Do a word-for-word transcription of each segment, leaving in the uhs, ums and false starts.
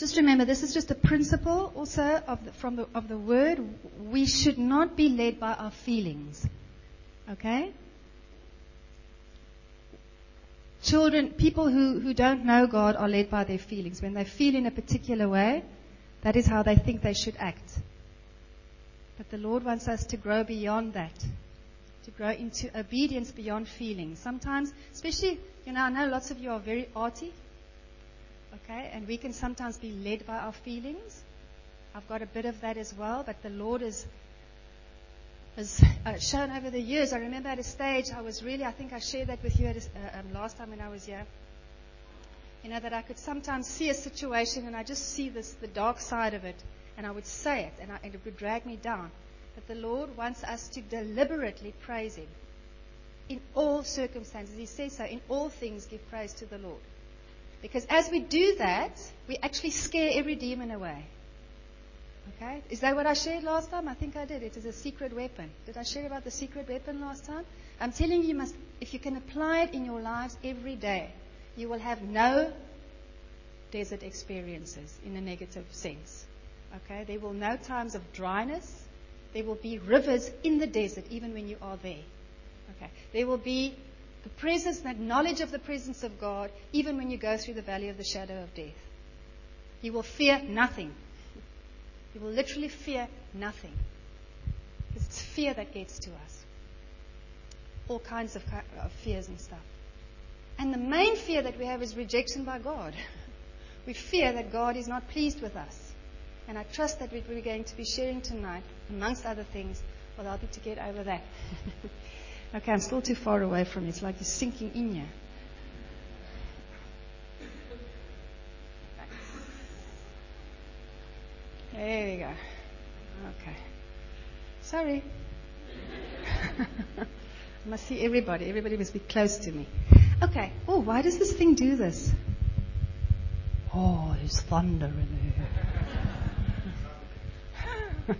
just remember, this is just a principle also of the, from the, of the Word. We should not be led by our feelings. Okay? Children, people who, who don't know God are led by their feelings. When they feel in a particular way, that is how they think they should act. But the Lord wants us to grow beyond that, to grow into obedience beyond feelings. Sometimes, especially, you know, I know lots of you are very arty, okay, and we can sometimes be led by our feelings. I've got a bit of that as well, but the Lord is has uh, shown over the years. I remember at a stage I was really, I think I shared that with you at a, uh, um, last time when I was here, you know, that I could sometimes see a situation and I just see this, the dark side of it, and I would say it, and, I, and it would drag me down. But the Lord wants us to deliberately praise Him in all circumstances. He says so, in all things give praise to the Lord. Because as we do that, we actually scare every demon away. Okay? Is that what I shared last time? I think I did. It is a secret weapon. Did I share about the secret weapon last time? I'm telling you, you must, if you can apply it in your lives every day, you will have no desert experiences in a negative sense. Okay? There will be no times of dryness. There will be rivers in the desert, even when you are there. Okay? There will be the presence, that knowledge of the presence of God, even when you go through the valley of the shadow of death. You will fear nothing. You will literally fear nothing. Because it's fear that gets to us. All kinds of, of fears and stuff. And the main fear that we have is rejection by God. We fear that God is not pleased with us. And I trust that we're going to be sharing tonight, amongst other things, will help you to get over that. Okay, I'm still too far away from you. It's like you're sinking in here. There we go. Okay. Sorry. I must see everybody. Everybody must be close to me. Okay. Oh, why does this thing do this? Oh, there's thunder in there.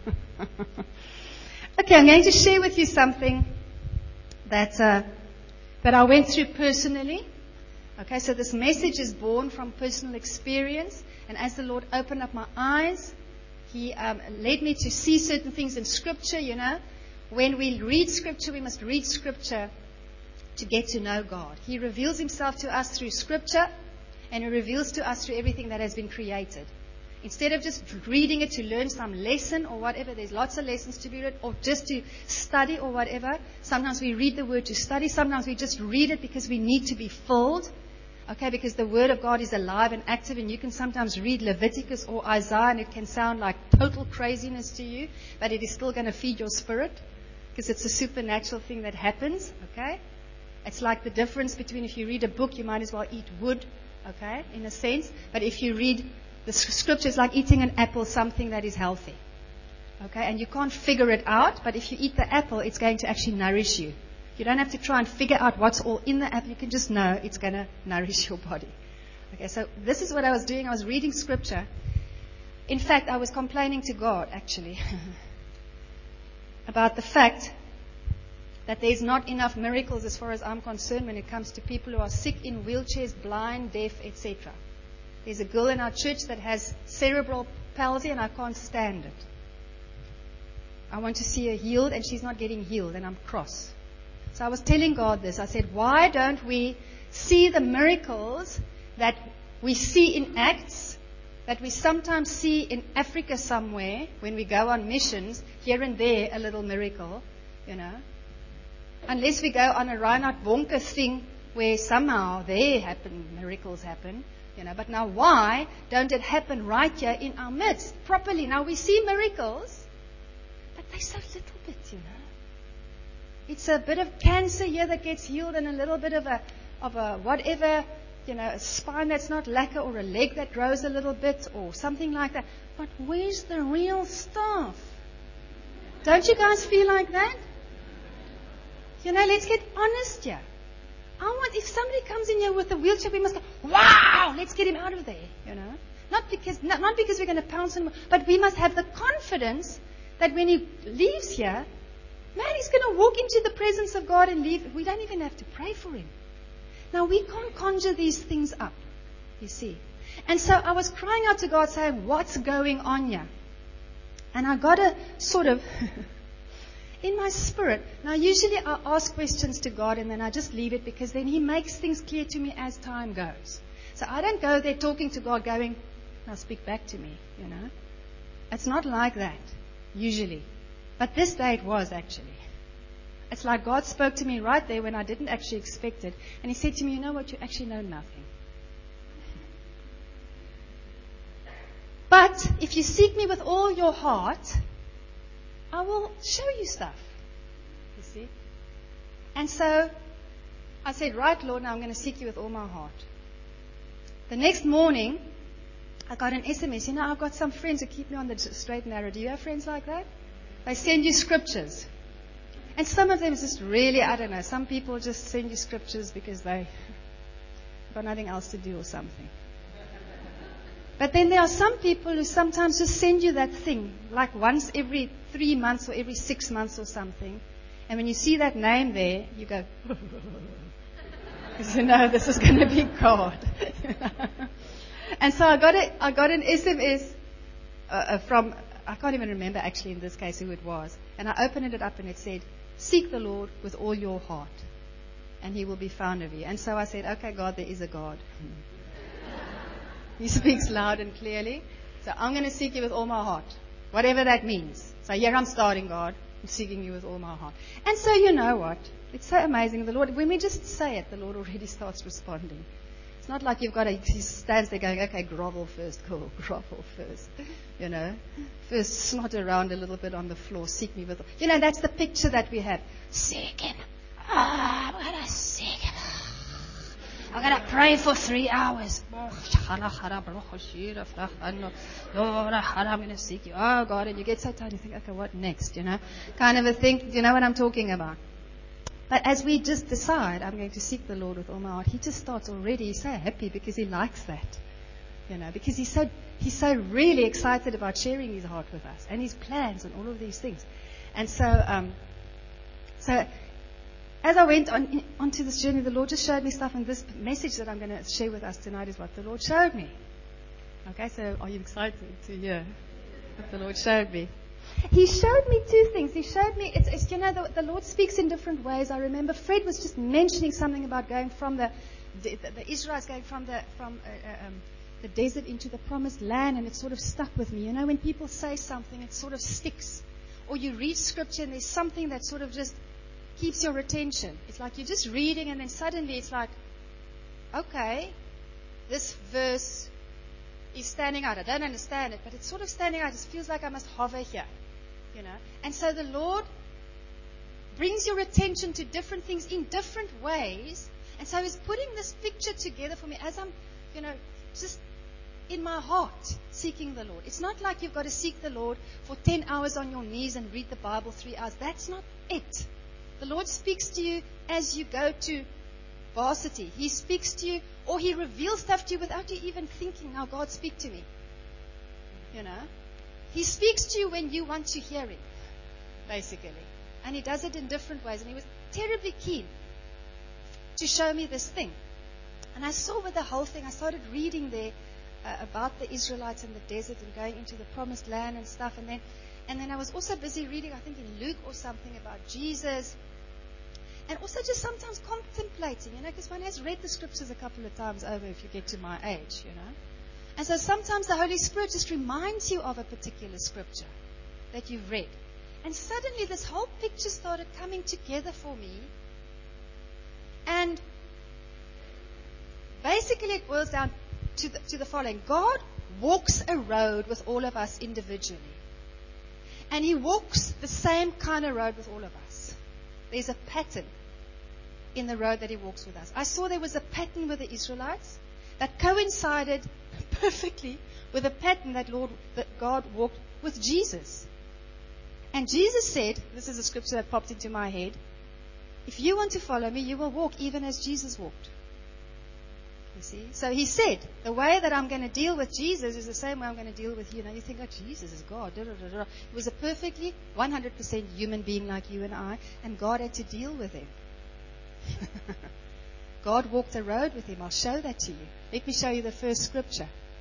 Okay, I'm going to share with you something that uh, that I went through personally. Okay, so this message is born from personal experience, and as the Lord opened up my eyes, He um, led me to see certain things in Scripture. You know, when we read Scripture, we must read Scripture to get to know God. He reveals Himself to us through Scripture, and He reveals to us through everything that has been created. Instead of just reading it to learn some lesson or whatever, there's lots of lessons to be read, or just to study or whatever. Sometimes we read the Word to study. Sometimes we just read it because we need to be filled. Okay, because the Word of God is alive and active, and you can sometimes read Leviticus or Isaiah and it can sound like total craziness to you, but it is still going to feed your spirit because it's a supernatural thing that happens. Okay, it's like the difference between if you read a book, you might as well eat wood. Okay, in a sense, but if you read the Scripture, it's like eating an apple, something that is healthy. Okay, and you can't figure it out, but if you eat the apple, it's going to actually nourish you. You don't have to try and figure out what's all in the apple. You can just know it's going to nourish your body. Okay, so this is what I was doing. I was reading Scripture. In fact, I was complaining to God, actually, about the fact that there's not enough miracles as far as I'm concerned when it comes to people who are sick in wheelchairs, blind, deaf, et cetera. There's a girl in our church that has cerebral palsy and I can't stand it. I want to see her healed and she's not getting healed and I'm cross. So I was telling God this. I said, why don't we see the miracles that we see in Acts, that we sometimes see in Africa somewhere when we go on missions, here and there a little miracle, you know. Unless we go on a Reinhard Bonke thing where somehow there happen, miracles happen, you know. But now why don't it happen right here in our midst, properly? Now we see miracles, but they're so little bit, you know. It's a bit of cancer here that gets healed and a little bit of a, of a whatever, you know, a spine that's not lacquer or a leg that grows a little bit or something like that. But where's the real stuff? Don't you guys feel like that? You know, let's get honest here. I want, if somebody comes in here with a wheelchair, we must go, wow, let's get him out of there, you know. Not because, not, not because we're going to pounce on him, but we must have the confidence that when he leaves here, man, he's going to walk into the presence of God and leave. We don't even have to pray for him. Now, we can't conjure these things up, you see. And so I was crying out to God saying, what's going on here? And I got a sort of, in my spirit, now usually I ask questions to God and then I just leave it because then He makes things clear to me as time goes. So I don't go there talking to God going, now speak back to me, you know. It's not like that, usually. But this day it was actually. It's like God spoke to me right there when I didn't actually expect it. And He said to me, you know what, you actually know nothing. But if you seek me with all your heart, I will show you stuff. You see? And so I said, right, Lord, now I'm going to seek you with all my heart. The next morning, I got an S M S. You know, I've got some friends who keep me on the straight and narrow. Do you have friends like that? They send you scriptures. And some of them is just really, I don't know, some people just send you scriptures because they've got nothing else to do or something. But then there are some people who sometimes just send you that thing, like once every three months or every six months or something. And when you see that name there, you go, because you know this is going to be God. And so I got a, I got an S M S uh, from, I can't even remember actually in this case who it was. And I opened it up and it said, seek the Lord with all your heart, and He will be found of you. And so I said, okay, God, there is a God. He speaks loud and clearly. So I'm going to seek you with all my heart, whatever that means. So here I'm starting, God. I'm seeking you with all my heart. And so you know what? It's so amazing. The Lord, when we just say it, the Lord already starts responding. It's not like you've got to, He stands there going, okay, grovel first, cool, grovel first. You know, first snot around a little bit on the floor, seek me with, you know, that's the picture that we have. Seek Him. Ah, I'm going to seek Him. I'm going to pray for three hours. Lord, I'm going to seek you. Oh, God. And you get so tired, you think, okay, what next? You know, kind of a thing. You know what I'm talking about? But as we just decide, I'm going to seek the Lord with all my heart, He just starts already. He's so happy because He likes that. You know, because He's so, He's so really excited about sharing His heart with us and His plans and all of these things. And so, um, so, as I went on onto this journey, the Lord just showed me stuff, and this message that I'm going to share with us tonight is what the Lord showed me. Okay, so are you excited to hear what the Lord showed me? He showed me two things. He showed me, it's, it's you know, the, the Lord speaks in different ways. I remember Fred was just mentioning something about going from the, the, the Israelites going from the from uh, uh, um, the desert into the promised land, and it sort of stuck with me. You know, when people say something, it sort of sticks. Or you read scripture and there's something that sort of just keeps your attention. It's like you're just reading and then suddenly it's like, okay, this verse is standing out. I don't understand it, but it's sort of standing out. It feels like I must hover here, you know. And so the Lord brings your attention to different things in different ways. And so He's putting this picture together for me as I'm, you know, just in my heart seeking the Lord. It's not like you've got to seek the Lord for ten hours on your knees and read the Bible three hours. That's not it. The Lord speaks to you as you go to varsity. He speaks to you, or He reveals stuff to you without you even thinking, now God, speak to me. You know? He speaks to you when you want to hear Him, basically. And He does it in different ways. And He was terribly keen to show me this thing. And I saw with the whole thing, I started reading there uh, about the Israelites in the desert and going into the promised land and stuff. And then, and then I was also busy reading, I think in Luke or something, about Jesus. And also just sometimes contemplating, you know, because one has read the scriptures a couple of times over if you get to my age, you know. And so sometimes the Holy Spirit just reminds you of a particular scripture that you've read. And suddenly this whole picture started coming together for me. And basically it boils down to the, to the following. God walks a road with all of us individually. And He walks the same kind of road with all of us. There's a pattern in the road that He walks with us. I saw there was a pattern with the Israelites that coincided perfectly with a pattern that Lord, that God walked with Jesus. And Jesus said, this is a scripture that popped into my head, if you want to follow me, you will walk even as Jesus walked. You see? So He said, the way that I'm going to deal with Jesus is the same way I'm going to deal with you. Now you think, oh, Jesus is God. Da, da, da, da. He was a perfectly one hundred percent human being like you and I, and God had to deal with Him. God walked a road with Him. I'll show that to you. Let me show you the first scripture.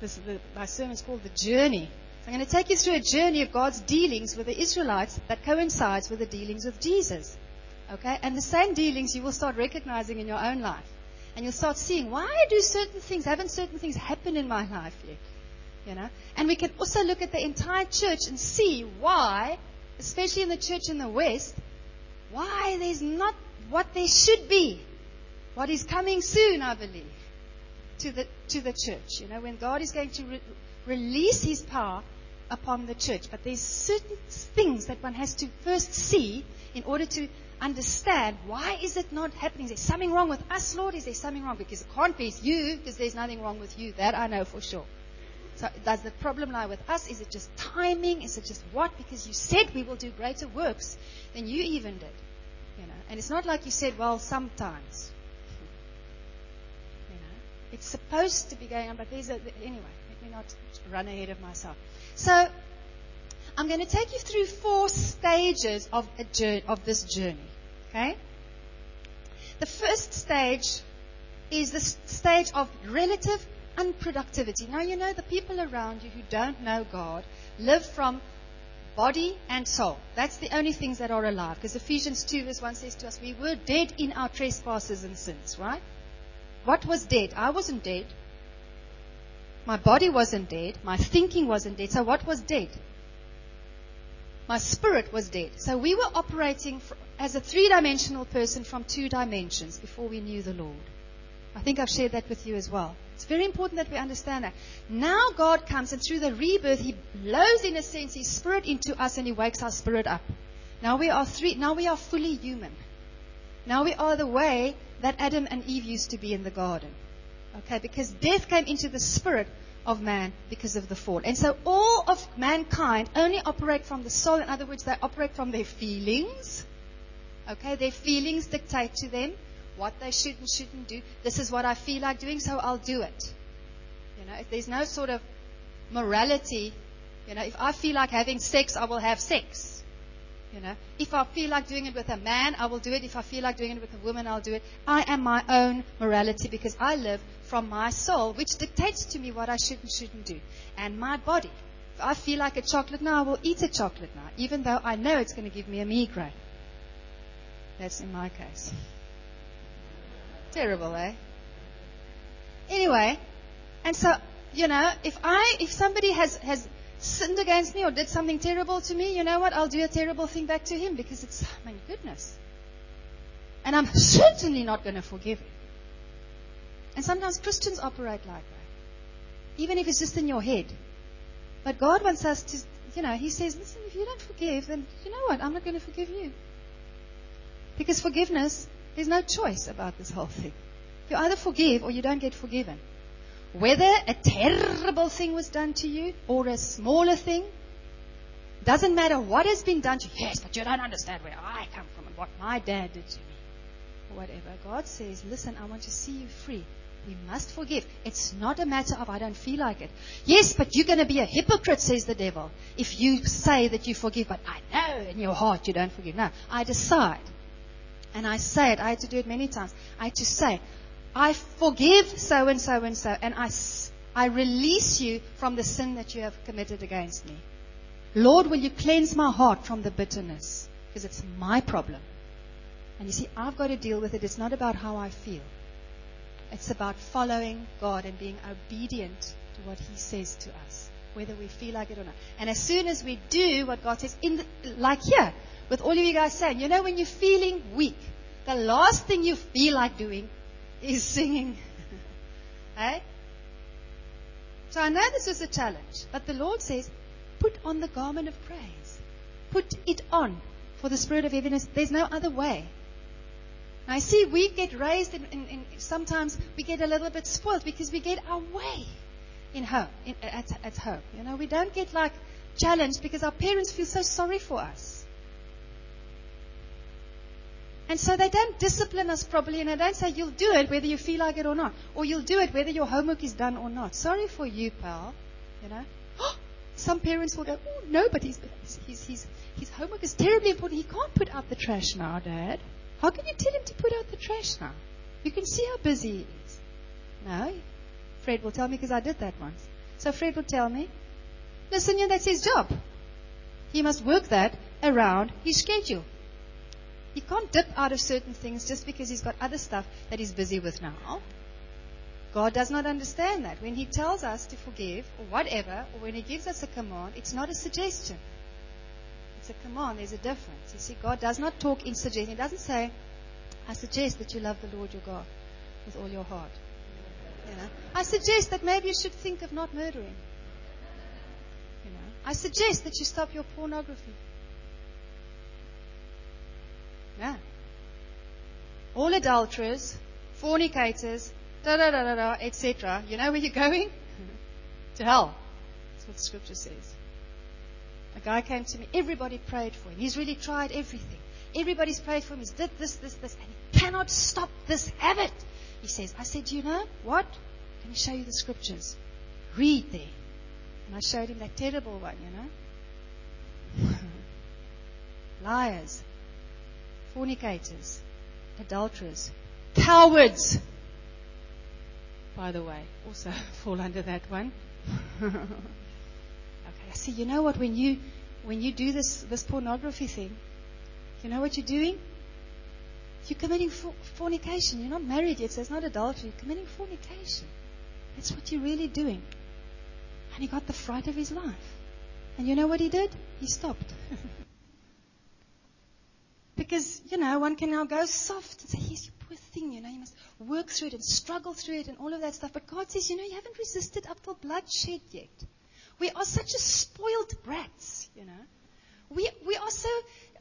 This, the, my sermon is called The Journey. So I'm going to take you through a journey of God's dealings with the Israelites that coincides with the dealings with Jesus. Okay? And the same dealings you will start recognizing in your own life. And you'll start seeing, why do certain things, haven't certain things happened in my life yet? You know? And we can also look at the entire church and see why, especially in the church in the West, why there's not what there should be. What is coming soon, I believe, to the to the church. You know, when God is going to re- release His power upon the church. But there's certain things that one has to first see in order to understand, why is it not happening? Is there something wrong with us, Lord? Is there something wrong? Because it can't be you, because there's nothing wrong with you. That I know for sure. So does the problem lie with us? Is it just timing? Is it just what? Because you said we will do greater works than you even did. You know, and it's not like you said, well, sometimes. You know, it's supposed to be going on, but there's a, anyway, let me not run ahead of myself. So I'm going to take you through four stages of a journey, of this journey. Okay? The first stage is the stage of relative unproductivity. Now, you know, the people around you who don't know God live from body and soul. That's the only things that are alive. Because Ephesians two verse one says to us, we were dead in our trespasses and sins, right? What was dead? I wasn't dead. My body wasn't dead. My thinking wasn't dead. So what was dead? My spirit was dead. So we were operating for, as a three-dimensional person from two dimensions before we knew the Lord. I think I've shared that with you as well. It's very important that we understand that. Now God comes, and through the rebirth, He blows, in a sense, His Spirit into us, and He wakes our spirit up. Now we are three. Now we are fully human. Now we are the way that Adam and Eve used to be in the garden. Okay, because death came into the spirit of man because of the fall. And so all of mankind only operate from the soul. In other words, they operate from their feelings. Okay, their feelings dictate to them what they should and shouldn't do. This is what I feel like doing, so I'll do it. You know, if there's no sort of morality, you know, if I feel like having sex, I will have sex. You know, if I feel like doing it with a man, I will do it. If I feel like doing it with a woman, I'll do it. I am my own morality because I live from my soul, which dictates to me what I should and shouldn't do. And my body. If I feel like a chocolate now, I will eat a chocolate now, even though I know it's going to give me a migraine. That's in my case. Terrible, eh? Anyway, and so, you know, if I, if somebody has, has sinned against me or did something terrible to me, you know what? I'll do a terrible thing back to him because it's, my goodness. And I'm certainly not going to forgive him. And sometimes Christians operate like that. Even if it's just in your head. But God wants us to, you know, He says, listen, if you don't forgive, then you know what? I'm not going to forgive you. Because forgiveness, there's no choice about this whole thing. You either forgive or you don't get forgiven. Whether a terrible thing was done to you or a smaller thing, doesn't matter what has been done to you. Yes, but you don't understand where I come from and what my dad did to me. Or whatever. God says, listen, I want to see you free. We must forgive. It's not a matter of I don't feel like it. Yes, but you're going to be a hypocrite, says the devil, if you say that you forgive, but I know in your heart you don't forgive. No, I decide. And I say it. I had to do it many times. I had to say, I forgive so and so and so. And I, I release you from the sin that you have committed against me. Lord, will you cleanse my heart from the bitterness? Because it's my problem. And you see, I've got to deal with it. It's not about how I feel. It's about following God and being obedient to what He says to us, whether we feel like it or not. And as soon as we do what God says, in the, like here, with all of you guys saying, you know, when you're feeling weak, the last thing you feel like doing is singing. Eh? So I know this is a challenge, but the Lord says, put on the garment of praise. Put it on for the spirit of heaviness. There's no other way. Now, I see we get raised, in, in, in, sometimes we get a little bit spoiled because we get our way in home, in, at, at home. You know, we don't get like challenged because our parents feel so sorry for us. And so they don't discipline us properly, and they don't say, you'll do it whether you feel like it or not. Or you'll do it whether your homework is done or not. Sorry for you, pal. You know. Some parents will go, oh, no, but his, his, his, his homework is terribly important. He can't put out the trash now, Dad. How can you tell him to put out the trash now? You can see how busy he is. No. Fred will tell me because I did that once. So Fred would tell me, listen, yeah, that's his job. He must work that around his schedule. He can't dip out of certain things just because he's got other stuff that he's busy with now. God does not understand that. When He tells us to forgive or whatever, or when He gives us a command, it's not a suggestion. It's a command. There's a difference. You see, God does not talk in suggestion. He doesn't say, I suggest that you love the Lord your God with all your heart. You know, I suggest that maybe you should think of not murdering. You know, I suggest that you stop your pornography. Yeah. All adulterers, fornicators, da da da da da, et cetera. You know where you're going? To hell. That's what the Scripture says. A guy came to me. Everybody prayed for him. He's really tried everything. Everybody's prayed for him. He's did this, this, this, and he cannot stop this habit. He says, I said, you know what? Let me show you the Scriptures. Read there. And I showed him that terrible one, you know. Liars. Fornicators, adulterers, cowards, by the way, also fall under that one. Okay, I see. You know what? When you when you do this this pornography thing, you know what you're doing? You're committing for, fornication. You're not married yet, so it's not adultery. You're committing fornication. That's what you're really doing. And he got the fright of his life. And you know what he did? He stopped. Because, you know, one can now go soft and say, yes, you poor thing, you know, you must work through it and struggle through it and all of that stuff. But God says, you know, you haven't resisted up till bloodshed yet. We are such a spoiled brats, you know. We we are so...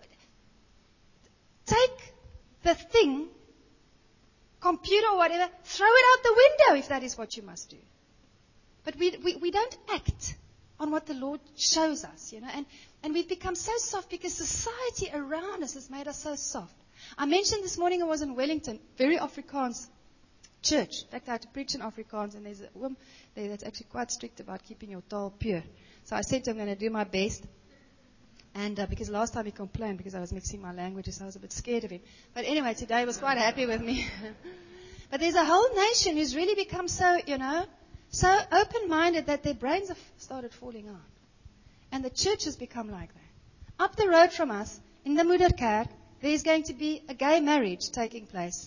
Take the thing, computer or whatever, throw it out the window if that is what you must do. But we we, we don't act on what the Lord shows us, you know. And, and we've become so soft because society around us has made us so soft. I mentioned this morning I was in Wellington, very Afrikaans church. In fact, I had to preach in Afrikaans, and there's a woman there that's actually quite strict about keeping your taal pure. So I said to him, I'm going to do my best. And uh, because last time he complained because I was mixing my languages, I was a bit scared of him. But anyway, today he was quite happy with me. But there's a whole nation who's really become so, you know, so open-minded that their brains have started falling out. And the church has become like that. Up the road from us, in the Moederkerk, there's going to be a gay marriage taking place.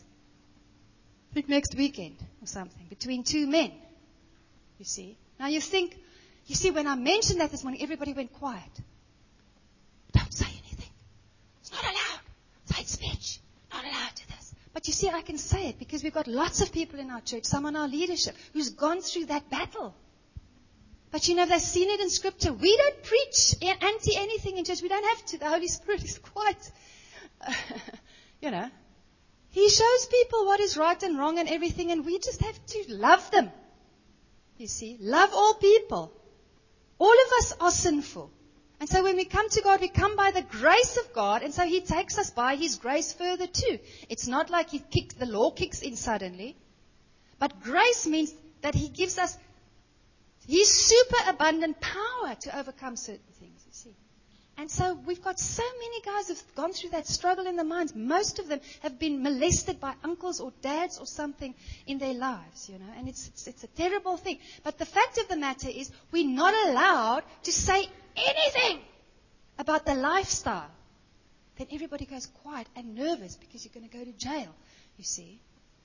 I think next weekend or something, between two men. You see? Now you think, you see, when I mentioned that this morning, everybody went quiet. Don't say anything. It's not allowed. It's hate speech. Not allowed to this. But you see, I can say it because we've got lots of people in our church, some on our leadership, who's gone through that battle. But you know, they've seen it in Scripture. We don't preach anti anything in church. We don't have to. The Holy Spirit is quite, uh, you know, He shows people what is right and wrong and everything, and we just have to love them. You see, love all people. All of us are sinful. And so when we come to God, we come by the grace of God, and so He takes us by His grace further too. It's not like He kicked, the law kicks in suddenly. But grace means that He gives us His super abundant power to overcome certain things, you see. And so we've got so many guys who've gone through that struggle in their minds. Most of them have been molested by uncles or dads or something in their lives, you know. And it's, it's, it's a terrible thing. But the fact of the matter is we're not allowed to say anything about the lifestyle. Then everybody goes quiet and nervous because you're going to go to jail, you see.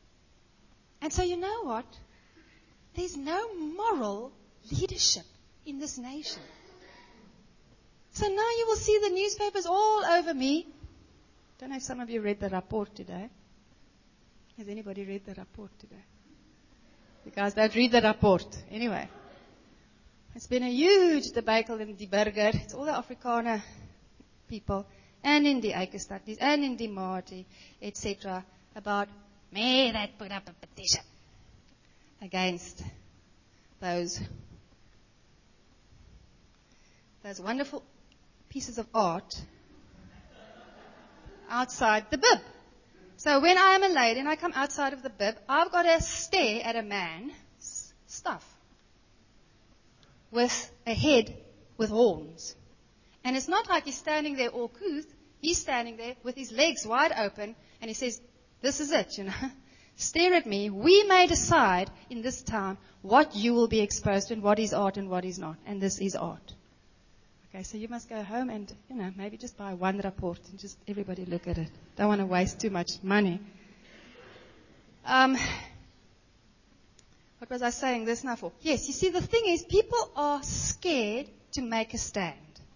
And so you know what? There's no moral leadership in this nation. So now you will see the newspapers all over me. Don't know if some of you read the report today. Has anybody read the report today? You guys don't read the report. Anyway. It's been a huge debacle in die Burger. It's all the Afrikaner people. And in the Eikestad, and in the Marti, et cetera. About, me that put up a petition against those those wonderful pieces of art outside the bib. So when I am a lady and I come outside of the bib, I've got to stare at a man's stuff with a head with horns. And it's not like he's standing there all couth. He's standing there with his legs wide open and he says, this is it, you know. stare at me. We may decide in this time what you will be exposed to and what is art and what is not. And this is art. Okay, so you must go home and, you know, maybe just buy one report and just everybody look at it. Don't want to waste too much money. Um, what was I saying this now for? Yes, you see, the thing is, people are scared to make a stand.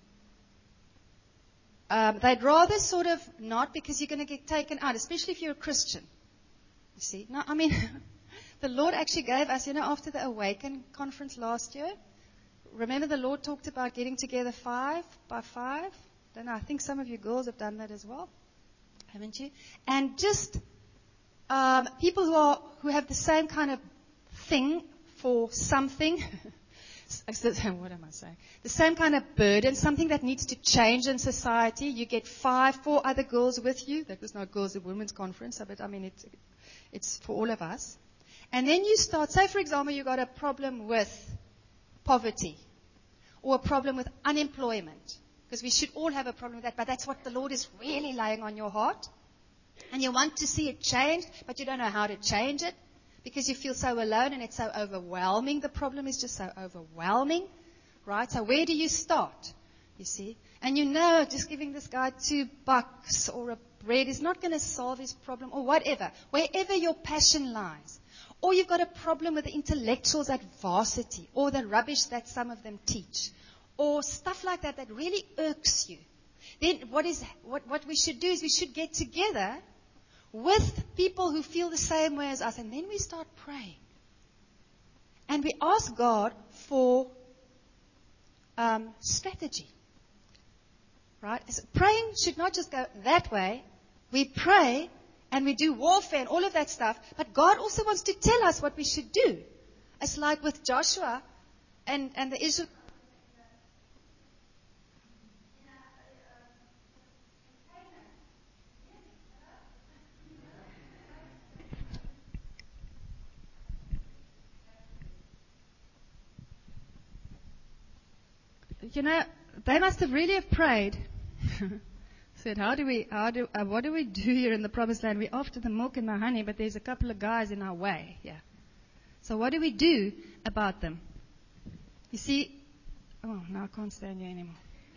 Um, they'd rather sort of not, because you're going to get taken out, especially if you're a Christian. You see, no, I mean, the Lord actually gave us, you know, after the Awaken conference last year, remember the Lord talked about getting together five by five? I don't know, I think some of you girls have done that as well, haven't you? And just um, people who are who have the same kind of thing for something. What am I saying? The same kind of burden, something that needs to change in society. You get five, four other girls with you. That was not girls at women's conference, but I mean, it's, it's for all of us. And then you start, say for example, you got a problem with poverty or a problem with unemployment, because we should all have a problem with that, but that's what the Lord is really laying on your heart. And you want to see it change, but you don't know how to change it, because you feel so alone and it's so overwhelming. The problem is just so overwhelming, right? So where do you start, you see? And you know just giving this guy two bucks or a bread is not going to solve his problem, or whatever, wherever your passion lies. Or you've got a problem with the intellectuals at varsity, or the rubbish that some of them teach, or stuff like that that really irks you. Then what is what, what we should do is we should get together with people who feel the same way as us, and then we start praying. And we ask God for um, strategy. Right? So praying should not just go that way. We pray and we do warfare and all of that stuff, but God also wants to tell us what we should do. It's like with Joshua and, and the Israel. You know, they must have really have prayed. Said, how do we, how do, uh, what do we do here in the promised land? We're after the milk and the honey, but there's a couple of guys in our way. Yeah. So what do we do about them? You see, oh, now I can't stand you anymore.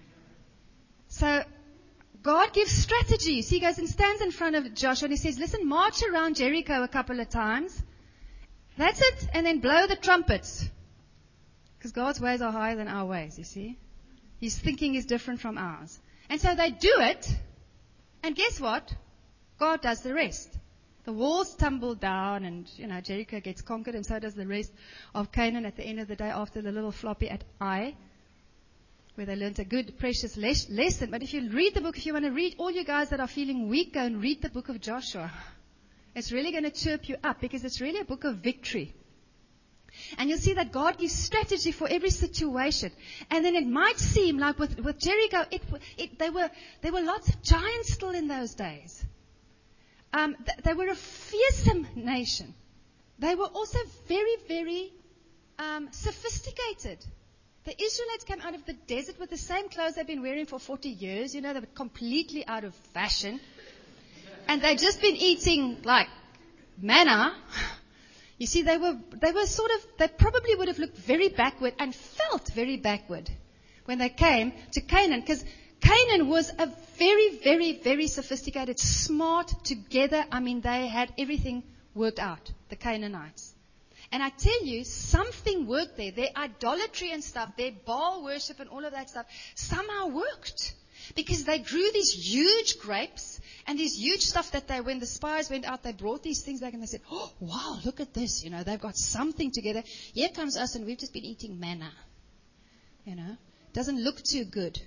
So God gives strategies. He goes and stands in front of Joshua and he says, listen, march around Jericho a couple of times. That's it. And then blow the trumpets. Because God's ways are higher than our ways, you see. His thinking is different from ours. And so they do it. And guess what? God does the rest. The walls tumble down and, you know, Jericho gets conquered, and so does the rest of Canaan at the end of the day after the little floppy at Ai, where they learned a good, precious les- lesson. But if you read the book, if you want to read, all you guys that are feeling weak, go and read the book of Joshua. It's really going to chirp you up, because it's really a book of victory. And you'll see that God gives strategy for every situation. And then it might seem like with, with Jericho, it, it, they were, there were lots of giants still in those days. Um, th- they were a fearsome nation. They were also very, very um, sophisticated. The Israelites came out of the desert with the same clothes they've been wearing for forty years. You know, they were completely out of fashion. And they'd just been eating, like, manna. You see, they were they were sort of, they probably would have looked very backward and felt very backward when they came to Canaan, because Canaan was a very, very, very sophisticated, smart, together, I mean, they had everything worked out, the Canaanites. And I tell you, something worked there. Their idolatry and stuff, their Baal worship and all of that stuff, somehow worked. Because they grew these huge grapes and these huge stuff that they, when the spies went out, they brought these things back and they said, oh, wow, look at this. You know, they've got something together. Here comes us and we've just been eating manna. You know, doesn't look too good.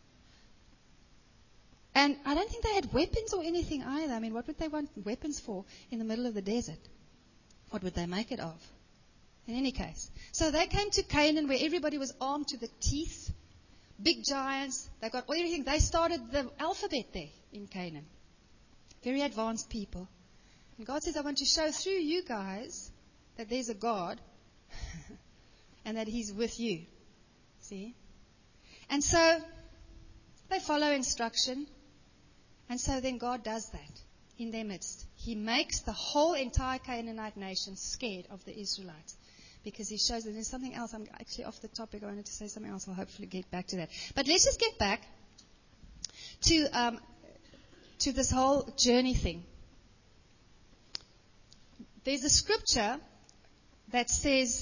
And I don't think they had weapons or anything either. I mean, what would they want weapons for in the middle of the desert? What would they make it of? In any case. So they came to Canaan where everybody was armed to the teeth. Big giants. They got everything. They started the alphabet there in Canaan. Very advanced people. And God says, I want to show through you guys that there's a God and that He's with you. See? And so they follow instruction. And so then God does that. in their midst. He makes the whole entire Canaanite nation scared of the Israelites. Because he shows that there's something else. I'm actually off the topic. I wanted to say something else. I'll hopefully get back to that. But let's just get back to um, to this whole journey thing. There's a scripture that says,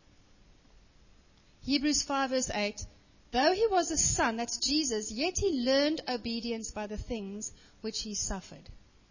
Hebrews five verse eight, though he was a son, that's Jesus, yet he learned obedience by the things which he suffered.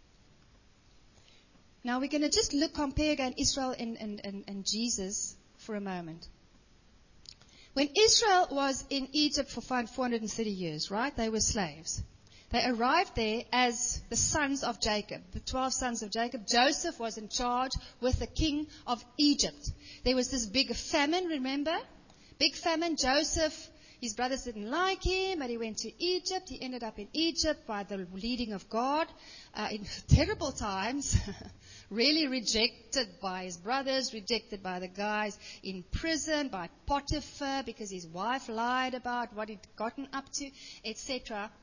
Now we're going to just look, compare again Israel and, and, and, and Jesus for a moment. When Israel was in Egypt for four hundred thirty years, right? They were slaves. They arrived there as the sons of Jacob, the twelve sons of Jacob. Joseph was in charge with the king of Egypt. There was this big famine, remember? Big famine. Joseph, his brothers didn't like him, but he went to Egypt. He ended up in Egypt by the leading of God uh, in terrible times. Really rejected by his brothers, rejected by the guys in prison, by Potiphar, because his wife lied about what he'd gotten up to, et cetera.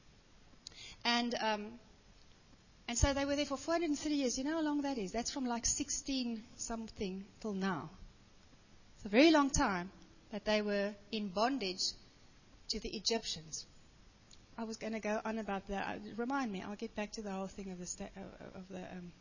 And um, and so they were there for four hundred thirty years. You know how long that is? That's from like sixteen something till now. It's a very long time that they were in bondage to the Egyptians. I was going to go on about that. Remind me. I'll get back to the whole thing of the sta- of the um,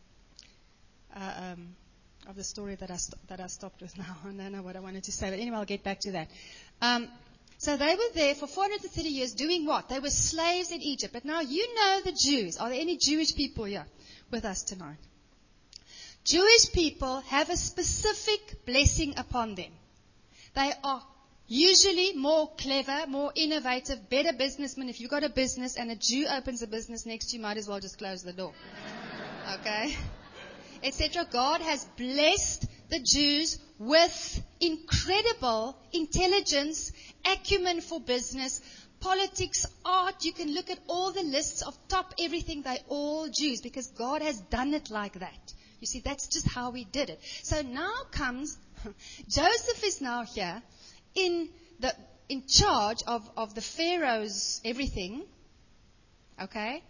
uh, um, of the story that I st- that I stopped with now. I don't know what I wanted to say, but anyway, I'll get back to that. Um, So they were there for four hundred thirty years doing what? They were slaves in Egypt. But now you know the Jews. Are there any Jewish people here with us tonight? Jewish people have a specific blessing upon them. They are usually more clever, more innovative, better businessmen. If you've got a business and a Jew opens a business next to you, might as well just close the door. Okay? Etc. God has blessed the Jews with incredible intelligence, acumen for business, politics, art. You can look at all the lists of top everything. They're all Jews because God has done it like that. You see, that's just how he did it. So now comes, Joseph is now here in the in charge of, of the Pharaoh's everything. Okay?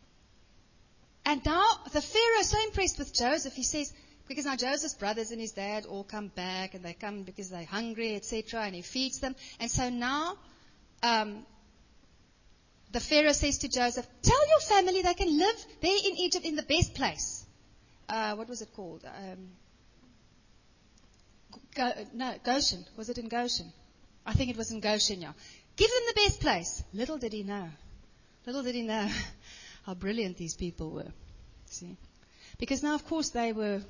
And now the Pharaoh is so impressed with Joseph, he says, because now Joseph's brothers and his dad all come back, and they come because they're hungry, et cetera, and he feeds them. And so now um, the Pharaoh says to Joseph, tell your family they can live there in Egypt in the best place. Uh, what was it called? Um, Go, no, Goshen. Was it in Goshen? I think it was in Goshen, yeah. Give them the best place. Little did he know. Little did he know how brilliant these people were. See? Because now, of course, they were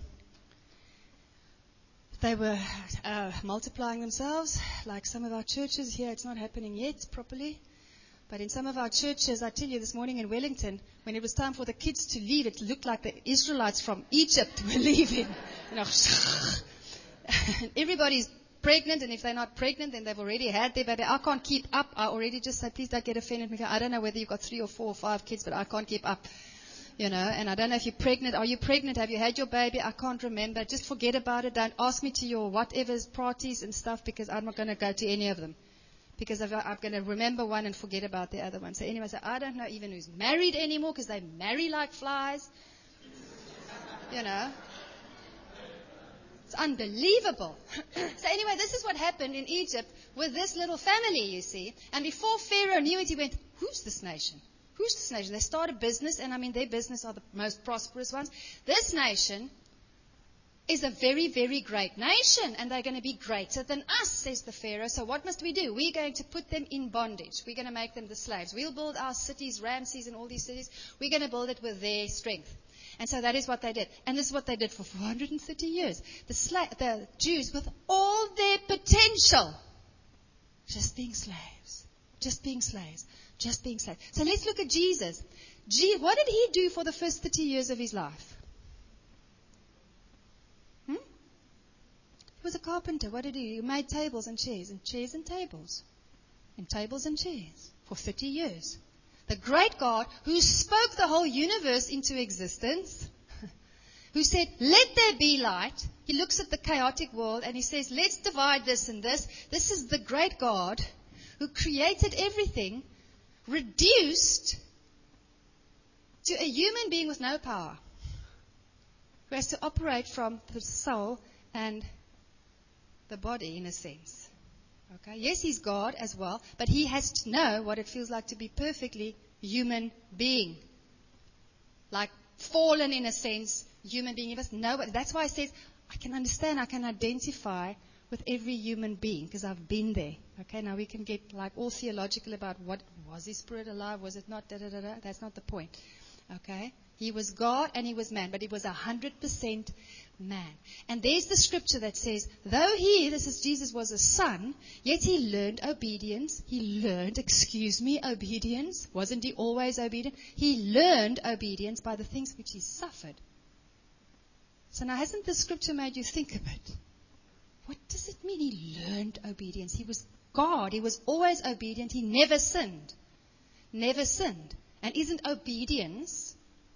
they were uh, multiplying themselves, like some of our churches here. It's not happening yet properly. But in some of our churches, I tell you, this morning in Wellington, when it was time for the kids to leave, it looked like the Israelites from Egypt were leaving. You know, everybody's pregnant, and if they're not pregnant, then they've already had their baby. I can't keep up. I already just say, please don't get offended. Because I don't know whether you've got three or four or five kids, but I can't keep up. You know, and I don't know if you're pregnant. Are you pregnant? Have you had your baby? I can't remember. Just forget about it. Don't ask me to your whatever's parties and stuff, because I'm not going to go to any of them. Because I'm going to remember one and forget about the other one. So anyway, so I don't know even who's married anymore, because they marry like flies. You know. It's unbelievable. So anyway, this is what happened in Egypt with this little family, you see. And before Pharaoh knew it, he went, who's this nation? Who's this nation? They start a business, and I mean, their business are the most prosperous ones. This nation is a very, very great nation, and they're going to be greater than us, says the Pharaoh. So what must we do? We're going to put them in bondage. We're going to make them the slaves. We'll build our cities, Ramses and all these cities. We're going to build it with their strength. And so that is what they did. And this is what they did for four hundred thirty years. The, sla- the Jews, with all their potential, just being slaves. Just being slaves. Just being slaves. So let's look at Jesus. Gee, what did he do for the first thirty years of his life? Hmm? He was a carpenter. What did he do? He made tables and chairs, and chairs and tables, and tables and chairs for thirty years. The great God who spoke the whole universe into existence, who said, let there be light. He looks at the chaotic world and he says, let's divide this and this. This is the great God who created everything, reduced to a human being with no power, who has to operate from the soul and the body, in a sense. Okay? Yes, he's God as well, but he has to know what it feels like to be perfectly human being. Like fallen, in a sense, human being. He must know. That's why it says, I can understand, I can identify with every human being, because I've been there. Okay, now we can get like all theological about what, was his spirit alive, was it not, da da da da. That's not the point. Okay? He was God and he was man, but he was one hundred percent man. And there's the scripture that says, though he, this is Jesus, was a son, yet he learned obedience. He learned, excuse me, obedience. Wasn't he always obedient? He learned obedience by the things which he suffered. So now hasn't the scripture made you think a bit? What does it mean he learned obedience? He was God. He was always obedient. He never sinned. Never sinned. And isn't obedience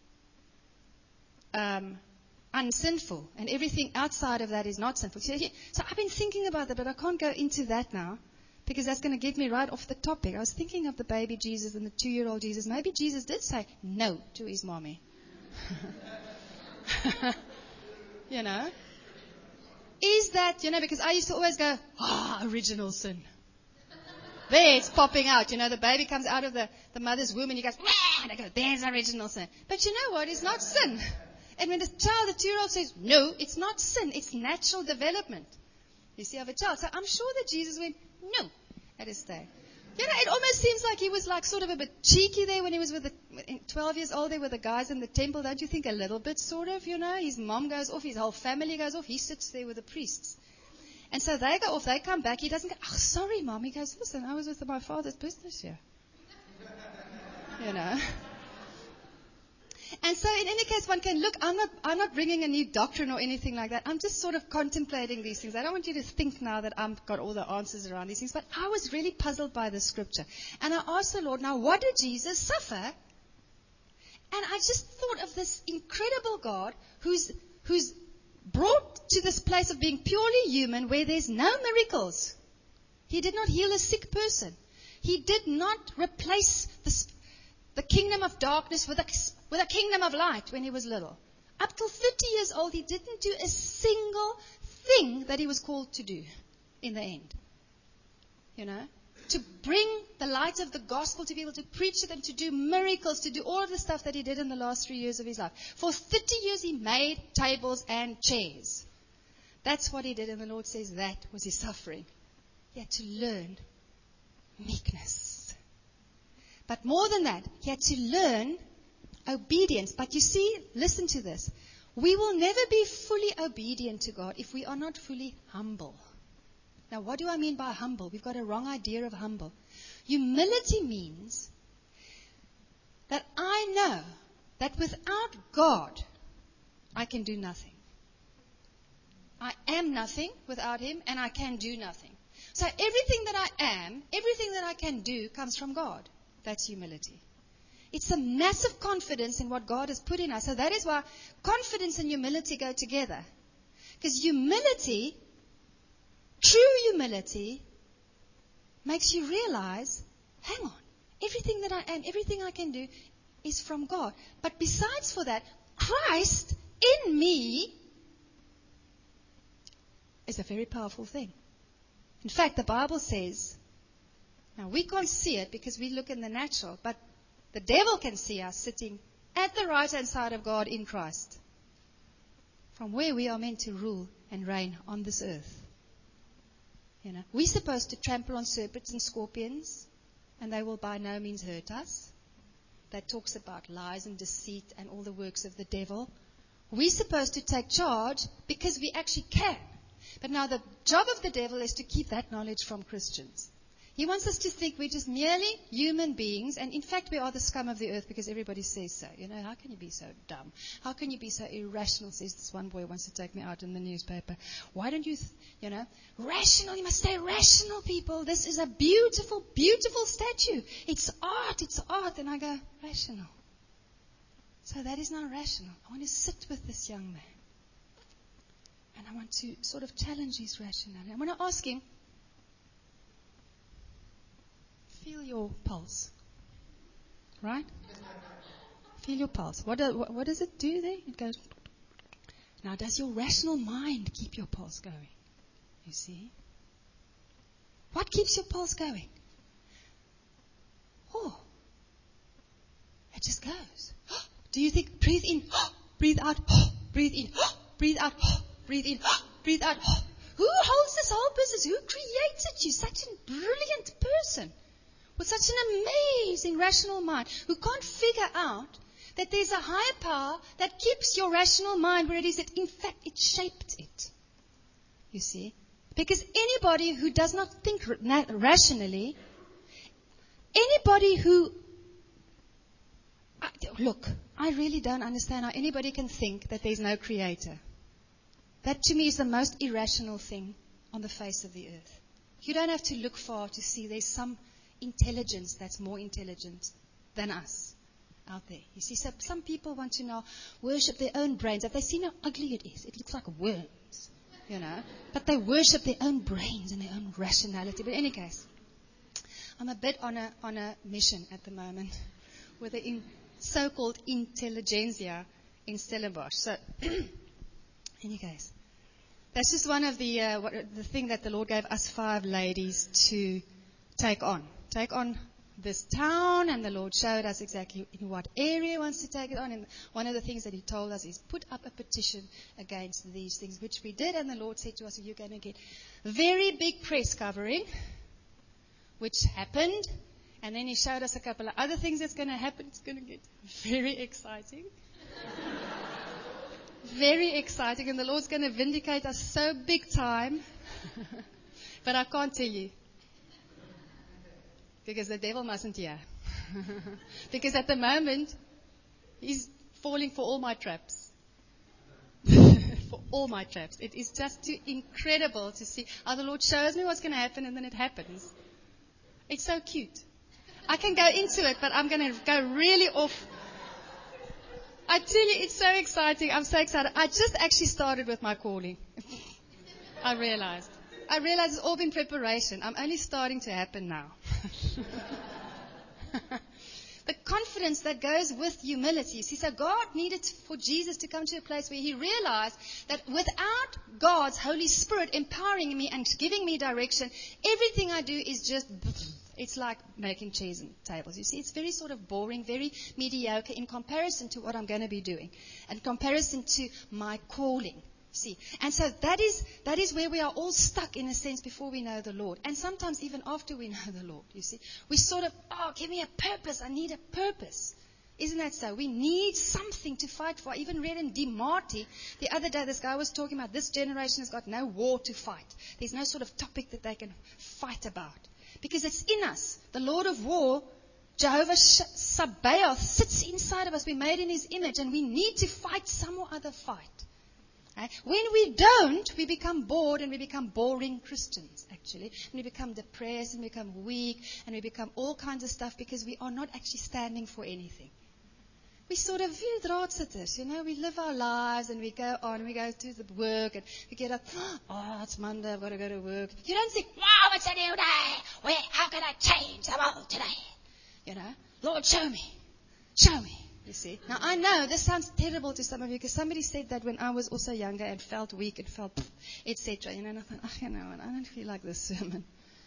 um, unsinful? And everything outside of that is not sinful. So, so I've been thinking about that, but I can't go into that now because that's going to get me right off the topic. I was thinking of the baby Jesus and the two-year-old Jesus. Maybe Jesus did say no to his mommy. You know? Is that, you know, because I used to always go, ah, oh, original sin. There it's popping out. You know, the baby comes out of the, the mother's womb and he goes, ah, and I go, there's original sin. But you know what? It's not sin. And when the child, the two-year-old says, no, it's not sin. It's natural development. You see, of a child. So I'm sure that Jesus went, no, at his day. You know, it almost seems like he was like sort of a bit cheeky there when he was with the, twelve years old there with the guys in the temple. Don't you think a little bit sort of, you know? His mom goes off, his whole family goes off. He sits there with the priests. And so they go off, they come back. He doesn't go, oh, sorry, Mom. He goes, listen, I was with my father's business here. You know? And so in any case, one can look, I'm not, I'm not bringing a new doctrine or anything like that. I'm just sort of contemplating these things. I don't want you to think now that I've got all the answers around these things. But I was really puzzled by the scripture. And I asked the Lord, now what did Jesus suffer? And I just thought of this incredible God who's, who's brought to this place of being purely human where there's no miracles. He did not heal a sick person. He did not replace the, the kingdom of darkness with a, with a kingdom of light when he was little. Up till thirty years old, he didn't do a single thing that he was called to do in the end. You know? To bring the light of the gospel, to be able to preach it and to do miracles, to do all of the stuff that he did in the last three years of his life. For thirty years he made tables and chairs. That's what he did, and the Lord says that was his suffering. He had to learn meekness. But more than that, he had to learn obedience. But you see, listen to this. We will never be fully obedient to God if we are not fully humble. Now, what do I mean by humble? We've got a wrong idea of humble. Humility means that I know that without God, I can do nothing. I am nothing without Him, and I can do nothing. So everything that I am, everything that I can do comes from God. That's humility. It's a massive confidence in what God has put in us. So that is why confidence and humility go together. Because humility, true humility, makes you realize, hang on, everything that I am, everything I can do is from God. But besides for that, Christ in me is a very powerful thing. In fact, the Bible says, now we can't see it because we look in the natural, but the devil can see us sitting at the right-hand side of God in Christ, from where we are meant to rule and reign on this earth. You know, we're supposed to trample on serpents and scorpions, and they will by no means hurt us. That talks about lies and deceit and all the works of the devil. We're supposed to take charge because we actually can. But now the job of the devil is to keep that knowledge from Christians. He wants us to think we're just merely human beings, and in fact we are the scum of the earth because everybody says so. You know, how can you be so dumb? How can you be so irrational? Says this one boy wants to take me out in the newspaper. Why don't you, th- you know, rational? You must stay rational, people. This is a beautiful, beautiful statue. It's art, it's art. And I go, rational. So that is not rational. I want to sit with this young man. And I want to sort of challenge his rationality. I want to ask him, feel your pulse. Right? Feel your pulse. What, do, what, what does it do there? It goes. Now, does your rational mind keep your pulse going? You see? What keeps your pulse going? Oh, it just goes. Do you think, breathe in, breathe out, breathe in, breathe out, breathe in, breathe out. Who holds this whole business? Who created you? Such a brilliant person with such an amazing rational mind who can't figure out that there's a higher power that keeps your rational mind where it is that in fact it shaped it. You see? Because anybody who does not think rationally, anybody who, look, I really don't understand how anybody can think that there's no creator. That to me is the most irrational thing on the face of the earth. You don't have to look far to see there's some intelligence that's more intelligent than us out there. You see, so some people want to now worship their own brains. Have they seen how ugly it is? It looks like worms, you know. But they worship their own brains and their own rationality. But in any case, I'm a bit on a on a mission at the moment with the in, so-called intelligentsia in Stellenbosch. So, in any case, that's just one of the uh, what, the thing that the Lord gave us five ladies to take on. Take on this town, and the Lord showed us exactly in what area He wants to take it on. And one of the things that He told us is put up a petition against these things, which we did. And the Lord said to us, you're going to get very big press covering, which happened. And then He showed us a couple of other things that's going to happen. It's going to get very exciting. Very exciting. And the Lord's going to vindicate us so big time. But I can't tell you. Because the devil mustn't hear. Because at the moment, he's falling for all my traps. For all my traps. It is just too incredible to see how the Lord shows me what's going to happen and then it happens. It's so cute. I can go into it, but I'm going to go really off. I tell you, it's so exciting. I'm so excited. I just actually started with my calling. I realized. I realize it's all been preparation. I'm only starting to happen now. The confidence that goes with humility. See, so God needed for Jesus to come to a place where He realized that without God's Holy Spirit empowering me and giving me direction, everything I do is just, it's like making cheese and tables. You see, it's very sort of boring, very mediocre in comparison to what I'm going to be doing, in comparison to my calling. See, and so that is that is where we are all stuck in a sense before we know the Lord, and sometimes even after we know the Lord. You see, we sort of, oh, give me a purpose. I need a purpose. Isn't that so? We need something to fight for. I even read in DeMarty the other day, this guy was talking about this generation has got no war to fight. There's no sort of topic that they can fight about because it's in us. The Lord of War, Jehovah Sabaoth, sits inside of us. We're made in His image, and we need to fight some or other fight. When we don't, we become bored and we become boring Christians, actually. And we become depressed and we become weak and we become all kinds of stuff because we are not actually standing for anything. We sort of, draadsitters, you know, we live our lives and we go on and we go to the work and we get up, oh, it's Monday, I've got to go to work. You don't think, wow, it's a new day. Where, how can I change the world today? You know, Lord, show me. Show me. You see. Now, I know this sounds terrible to some of you because somebody said that when I was also younger and felt weak and felt, et cetera. You know, and I thought, oh, you know, I don't feel like this sermon.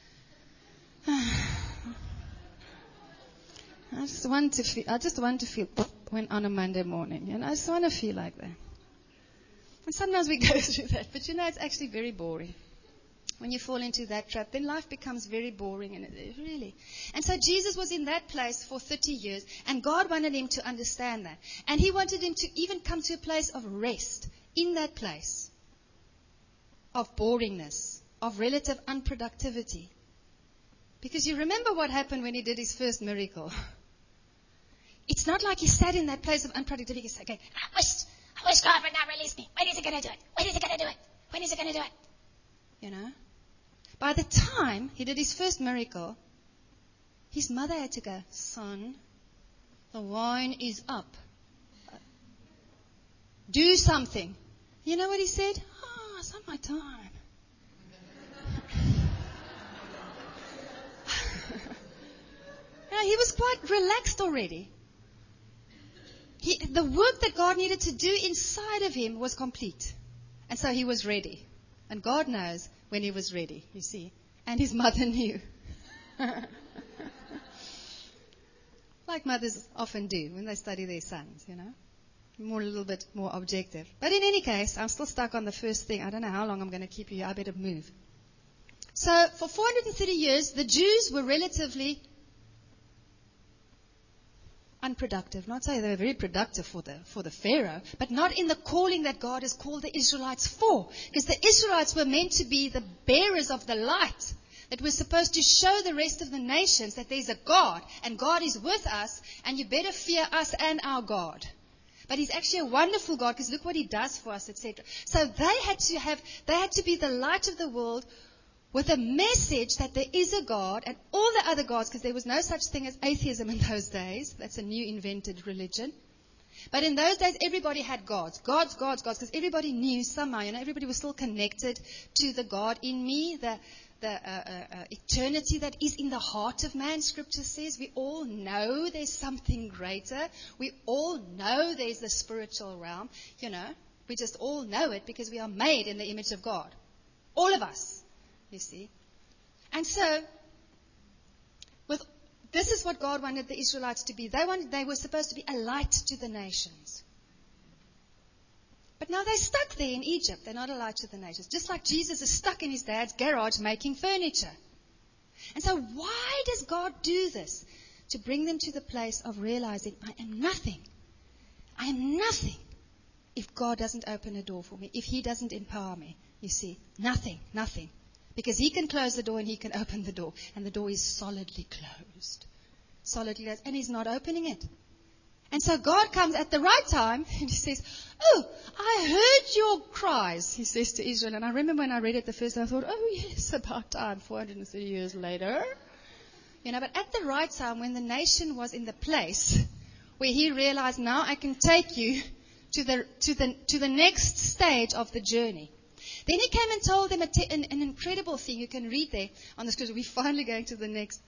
I just want to feel, I just want to feel when on a Monday morning. You know, I just want to feel like that. And sometimes we go through that, but you know, it's actually very boring. When you fall into that trap, then life becomes very boring, and it, really. And so Jesus was in that place for thirty years, and God wanted him to understand that. And He wanted him to even come to a place of rest in that place of boringness, of relative unproductivity. Because you remember what happened when He did His first miracle. It's not like He sat in that place of unproductivity. He said, okay, I wish, I wish God would not release me. When is He going to do it? When is He going to do it? When is He going to do it? You know? By the time He did His first miracle, His mother had to go, son, the wine is up. Do something. You know what He said? Oh, it's not my time. You know, He was quite relaxed already. he, the work that God needed to do inside of him was complete. And so he was ready. And God knows when he was ready, you see. And his mother knew. Like mothers often do when they study their sons, you know. More, a little bit more objective. But in any case, I'm still stuck on the first thing. I don't know how long I'm going to keep you. I better move. So for four hundred thirty years, the Jews were relatively unproductive. Not say they were very productive for the for the Pharaoh, but not in the calling that God has called the Israelites for. Because the Israelites were meant to be the bearers of the light, that were supposed to show the rest of the nations that there's a God, and God is with us, and you better fear us and our God. But he's actually a wonderful God, because look what he does for us, et cetera. So they had to have, they had to be the light of the world, with a message that there is a God, and all the other gods, because there was no such thing as atheism in those days. That's a new invented religion. But in those days, everybody had gods. Gods, gods, gods, because everybody knew somehow, you know, everybody was still connected to the God in me, the, the uh, uh, uh, eternity that is in the heart of man, Scripture says. We all know there's something greater. We all know there's the spiritual realm, you know. We just all know it because we are made in the image of God. All of us. You see. And so, with this is what God wanted the Israelites to be. They wanted, they were supposed to be a light to the nations. But now they're stuck there in Egypt. They're not a light to the nations. Just like Jesus is stuck in his dad's garage making furniture. And so why does God do this? To bring them to the place of realizing, I am nothing. I am nothing if God doesn't open a door for me. If he doesn't empower me. You see. Nothing. Nothing. Because he can close the door and he can open the door. And the door is solidly closed. Solidly closed. And he's not opening it. And so God comes at the right time and he says, oh, I heard your cries, he says to Israel. And I remember when I read it the first time, I thought, oh yes, about time, four hundred thirty years later. You know, but at the right time, when the nation was in the place where he realized, now I can take you to the, to the, to the next stage of the journey. Then he came and told them a t- an, an incredible thing. You can read there on the scripture. We're finally going to the next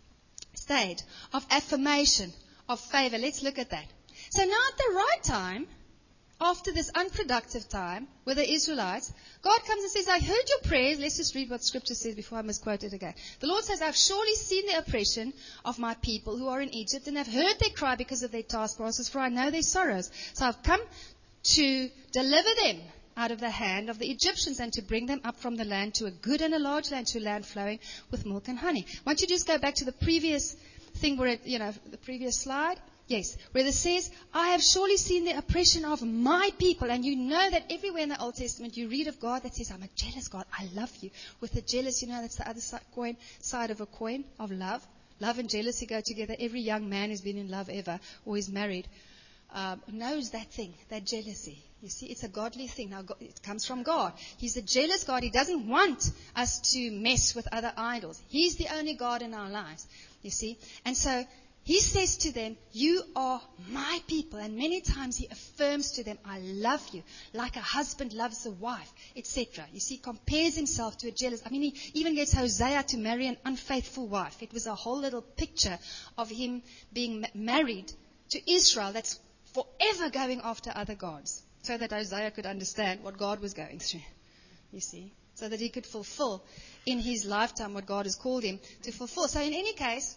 stage of affirmation, of favor. Let's look at that. So now at the right time, after this unproductive time with the Israelites, God comes and says, I heard your prayers. Let's just read what scripture says before I misquote it again. The Lord says, I've surely seen the oppression of my people who are in Egypt, and have heard their cry because of their taskmasters, for I know their sorrows. So I've come to deliver them out of the hand of the Egyptians, and to bring them up from the land to a good and a large land, to a land flowing with milk and honey. Why don't you just go back to the previous thing where it, you know, the previous slide? Yes, where it says, I have surely seen the oppression of my people. And you know that everywhere in the Old Testament you read of God that says, I'm a jealous God, I love you. With the jealous, you know, that's the other side, coin, side of a coin of love. Love and jealousy go together. Every young man who's been in love ever, or is married, um, knows that thing, that jealousy. You see, it's a godly thing. Now, it comes from God. He's a jealous God. He doesn't want us to mess with other idols. He's the only God in our lives, you see. And so he says to them, you are my people. And many times he affirms to them, I love you, like a husband loves a wife, et cetera. You see, compares himself to a jealous. I mean, he even gets Hosea to marry an unfaithful wife. It was a whole little picture of him being married to Israel that's forever going after other gods. So that Hosea could understand what God was going through, you see. So that he could fulfill in his lifetime what God has called him to fulfill. So in any case,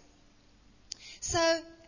so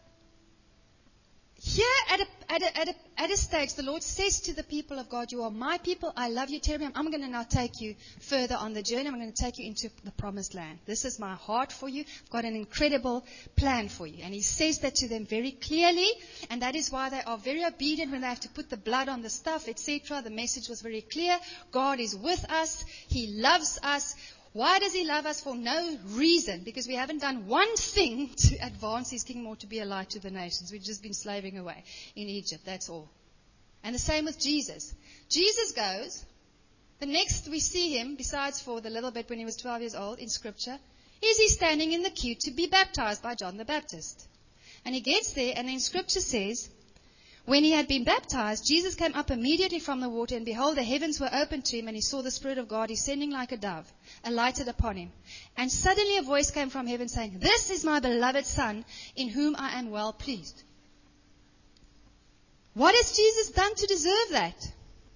here at a, at a, at a, at a stage, the Lord says to the people of God, you are my people, I love you, terribly. I'm going to now take you further on the journey. I'm going to take you into the promised land. This is my heart for you. I've got an incredible plan for you. And he says that to them very clearly, and that is why they are very obedient when they have to put the blood on the stuff, et cetera. The message was very clear. God is with us. He loves us. Why does he love us? For no reason. Because we haven't done one thing to advance his kingdom or to be a light to the nations. We've just been slaving away in Egypt. That's all. And the same with Jesus. Jesus goes. The next we see him, besides for the little bit when he was twelve years old in Scripture, is he standing in the queue to be baptized by John the Baptist. And he gets there, and then Scripture says, when he had been baptized, Jesus came up immediately from the water, and behold, the heavens were opened to him, and he saw the Spirit of God descending like a dove, alighted upon him. And suddenly a voice came from heaven saying, this is my beloved Son, in whom I am well pleased. What has Jesus done to deserve that?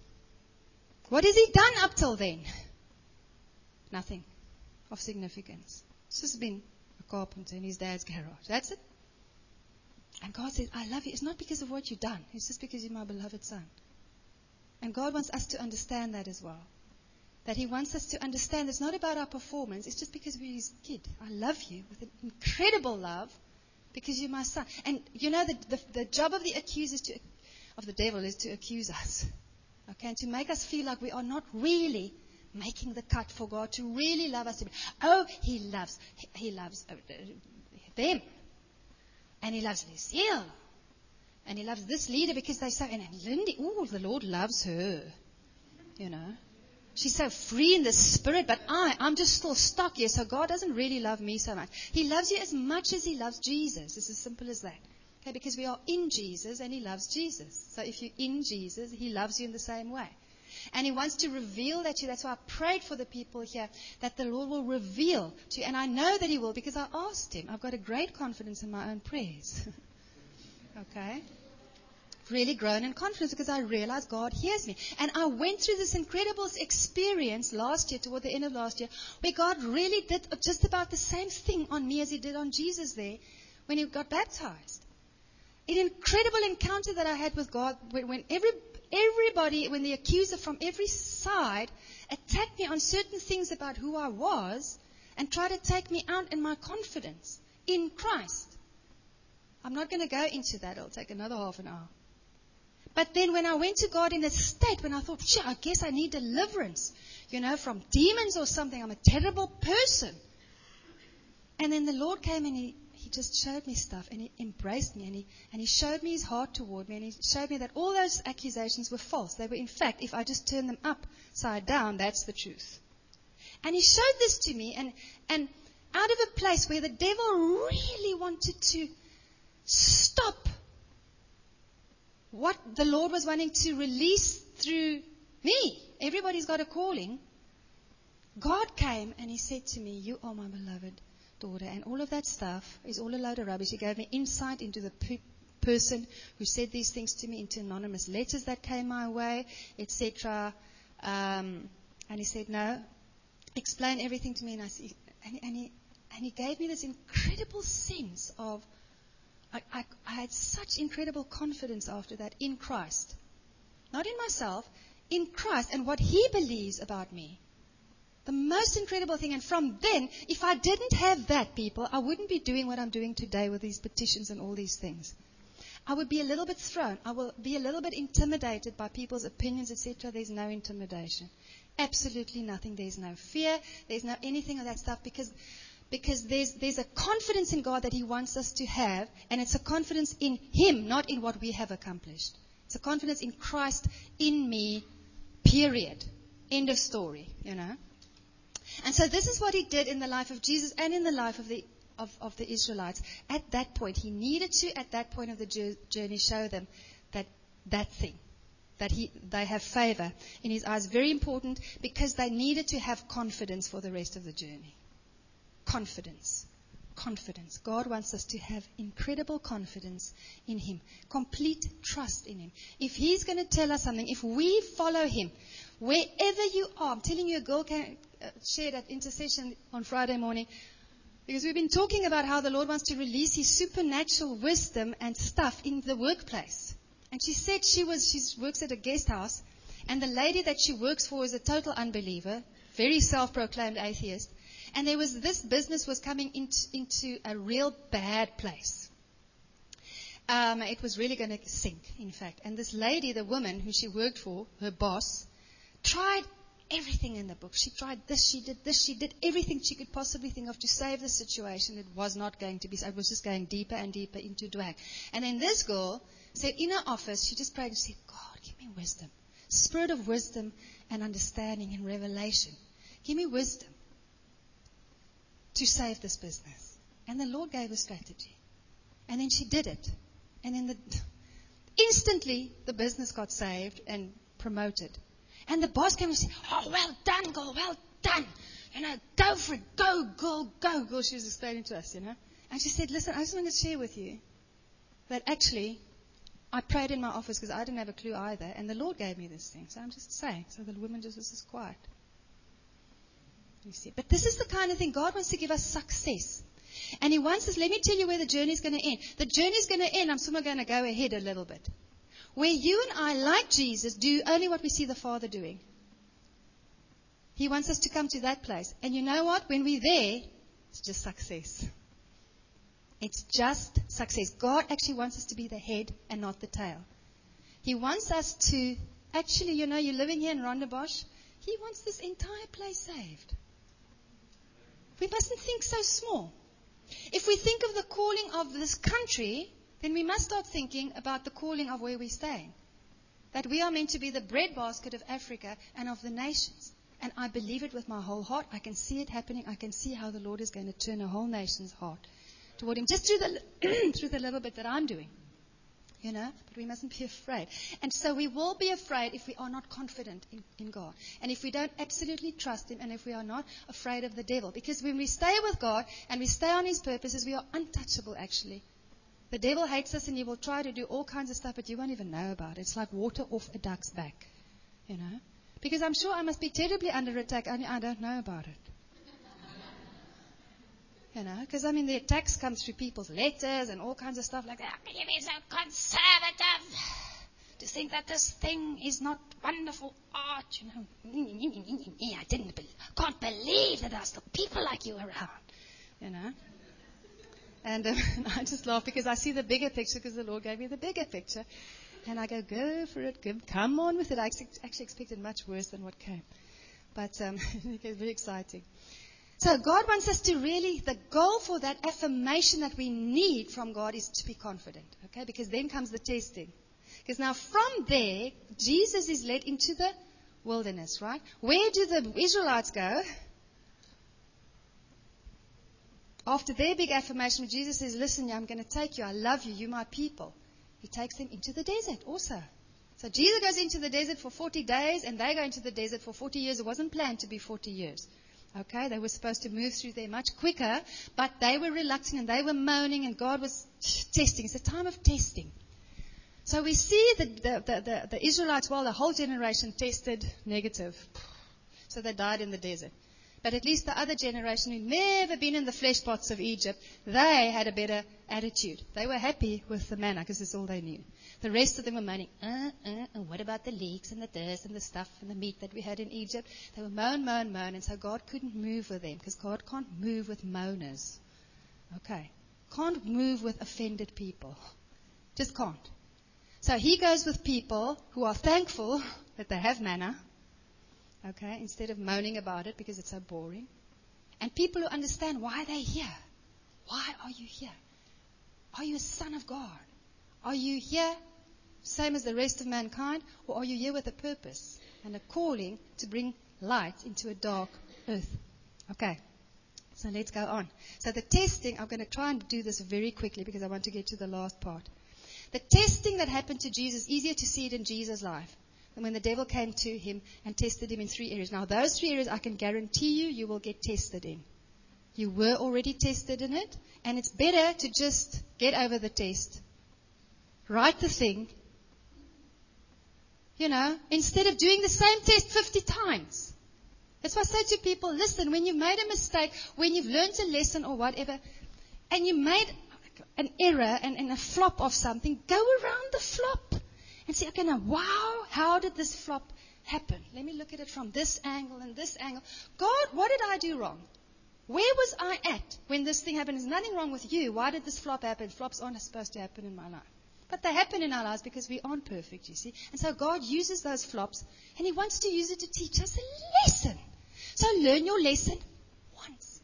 What has he done up till then? Nothing of significance. He's just been a carpenter in his dad's garage. That's it. And God says, I love you. It's not because of what you've done. It's just because you're my beloved son. And God wants us to understand that as well. That he wants us to understand it's not about our performance. It's just because we're his kid. I love you with an incredible love because you're my son. And you know, the, the, the job of the accuser, to, of the devil, is to accuse us. Okay, and to make us feel like we are not really making the cut for God to really love us. Oh, he loves, he, he loves uh, them. And he loves Lucille. And he loves this leader because they say, and Lindy, oh, the Lord loves her. You know. She's so free in the spirit, but I, I'm just still stuck here, so God doesn't really love me so much. He loves you as much as he loves Jesus. It's as simple as that. Okay, because we are in Jesus and he loves Jesus. So if you're in Jesus, he loves you in the same way. And he wants to reveal that to you. That's why I prayed for the people here, that the Lord will reveal to you. And I know that he will because I asked him. I've got a great confidence in my own prayers. Okay? Really grown in confidence because I realized God hears me. And I went through this incredible experience last year, toward the end of last year, where God really did just about the same thing on me as he did on Jesus there when he got baptized. An incredible encounter that I had with God when, when every, everybody, when the accuser from every side attacked me on certain things about who I was and tried to take me out in my confidence in Christ. I'm not going to go into that. It'll take another half an hour. But then when I went to God in a state, when I thought, sure, I guess I need deliverance, you know, from demons or something. I'm a terrible person. And then the Lord came and he, he just showed me stuff and he embraced me and he, and he showed me his heart toward me and he showed me that all those accusations were false. They were, in fact, if I just turn them upside down, that's the truth. And he showed this to me and, and out of a place where the devil really wanted to stop what the Lord was wanting to release through me. Everybody's got a calling. God came and he said to me, you are my beloved daughter. And all of that stuff is all a load of rubbish. He gave me insight into the pe- person who said these things to me, into anonymous letters that came my way, et cetera. Um, and he said, no, explain everything to me. And, I see, and, and, he, and he gave me this incredible sense of, I, I, I had such incredible confidence after that in Christ. Not in myself, in Christ and what he believes about me. The most incredible thing. And from then, if I didn't have that, people, I wouldn't be doing what I'm doing today with these petitions and all these things. I would be a little bit thrown. I will be a little bit intimidated by people's opinions, et cetera. There's no intimidation. Absolutely nothing. There's no fear. There's no anything of that stuff because... Because there's there's a confidence in God that he wants us to have, and it's a confidence in him, not in what we have accomplished. It's a confidence in Christ in me, period. End of story, you know. And so this is what he did in the life of Jesus and in the life of the of, of the Israelites. At that point, he needed to, at that point of the journey, show them that that thing, that he they have favor in his eyes. Very important because they needed to have confidence for the rest of the journey. Confidence. Confidence. God wants us to have incredible confidence in him. Complete trust in him. If he's going to tell us something, if we follow him, wherever you are, I'm telling you, a girl can uh, share that intercession on Friday morning, because we've been talking about how the Lord wants to release his supernatural wisdom and stuff in the workplace. And she said she was, she works at a guest house, and the lady that she works for is a total unbeliever, very self-proclaimed atheist. And there was this business was coming into, into a real bad place. Um, it was really going to sink, in fact. And this lady, the woman who she worked for, her boss, tried everything in the book. She tried this, she did this, she did everything she could possibly think of to save the situation. It was not going to be, it was just going deeper and deeper into drag. And then this girl said in her office, she just prayed and said, God, give me wisdom. Spirit of wisdom and understanding and revelation. Give me wisdom to save this business. And the Lord gave her strategy. And then she did it. And then the, instantly the business got saved and promoted. And the boss came and said, oh, well done, girl, well done. You know, go for it, go, girl, go, girl. She was explaining to us, you know. And she said, listen, I just want to share with you that actually I prayed in my office because I didn't have a clue either, and the Lord gave me this thing. So I'm just saying. So the woman just was just quiet. You see, but this is the kind of thing God wants to give us success. And He wants us, let me tell you where the journey is going to end. The journey is going to end, I'm still going to go ahead a little bit. Where you and I, like Jesus, do only what we see the Father doing. He wants us to come to that place. And you know what? When we're there, it's just success. It's just success. God actually wants us to be the head and not the tail. He wants us to, actually, you know, you're living here in Rondebosch. He wants this entire place saved. We mustn't think so small. If we think of the calling of this country, then we must start thinking about the calling of where we're staying. That we are meant to be the breadbasket of Africa and of the nations. And I believe it with my whole heart. I can see it happening. I can see how the Lord is going to turn a whole nation's heart toward Him, just through the through the little bit that I'm doing. You know, but we mustn't be afraid. And so we will be afraid if we are not confident in, in God. And if we don't absolutely trust Him, and if we are not afraid of the devil. Because when we stay with God and we stay on His purposes, we are untouchable actually. The devil hates us and he will try to do all kinds of stuff, but you won't even know about it. It's like water off a duck's back. You know. Because I'm sure I must be terribly under attack, only I don't know about it. You know, because I mean the attacks come through people's letters and all kinds of stuff like that. How can you be so conservative to think that this thing is not wonderful art? You know, I didn't, be- can't believe that there's still people like you around. You know, and um, I just laugh because I see the bigger picture because the Lord gave me the bigger picture, and I go, go for it, go, come on with it. I actually expected much worse than what came, but um, it was very exciting. So God wants us to really, the goal for that affirmation that we need from God is to be confident, okay? Because then comes the testing. Because now from there, Jesus is led into the wilderness, right? Where do the Israelites go? After their big affirmation, Jesus says, listen, I'm going to take you, I love you, you're my people. He takes them into the desert also. So Jesus goes into the desert for forty days, and they go into the desert for forty years. It wasn't planned to be forty years. Okay, they were supposed to move through there much quicker, but they were reluctant and they were moaning, and God was testing. It's a time of testing. So we see the, the, the, the, the Israelites, well, the whole generation tested negative. So they died in the desert. But at least the other generation who'd never been in the flesh pots of Egypt, they had a better attitude. They were happy with the manna because it's all they knew. The rest of them were moaning, uh, uh, uh, what about the leeks and the this and the stuff and the meat that we had in Egypt? They were moan, moan, moan. And so God couldn't move with them because God can't move with moaners. Okay. Can't move with offended people. Just can't. So He goes with people who are thankful that they have manna. Okay, instead of moaning about it because it's so boring. And people who understand why they're here. Why are you here? Are you a son of God? Are you here, same as the rest of mankind, or are you here with a purpose and a calling to bring light into a dark earth? Okay, so let's go on. So the testing, I'm going to try and do this very quickly because I want to get to the last part. The testing that happened to Jesus, easier to see it in Jesus' life. And when the devil came to him and tested him in three areas. Now, those three areas I can guarantee you, you will get tested in. You were already tested in it. And it's better to just get over the test. Write the thing. You know, instead of doing the same test fifty times. That's why I say to people, listen, when you've made a mistake, when you've learned a lesson or whatever, and you made an error and, and a flop of something, go around the flop. And say, okay, now, wow, how did this flop happen? Let me look at it from this angle and this angle. God, what did I do wrong? Where was I at when this thing happened? There's nothing wrong with you. Why did this flop happen? Flops aren't supposed to happen in my life. But they happen in our lives because we aren't perfect, you see. And so God uses those flops, and He wants to use it to teach us a lesson. So learn your lesson once.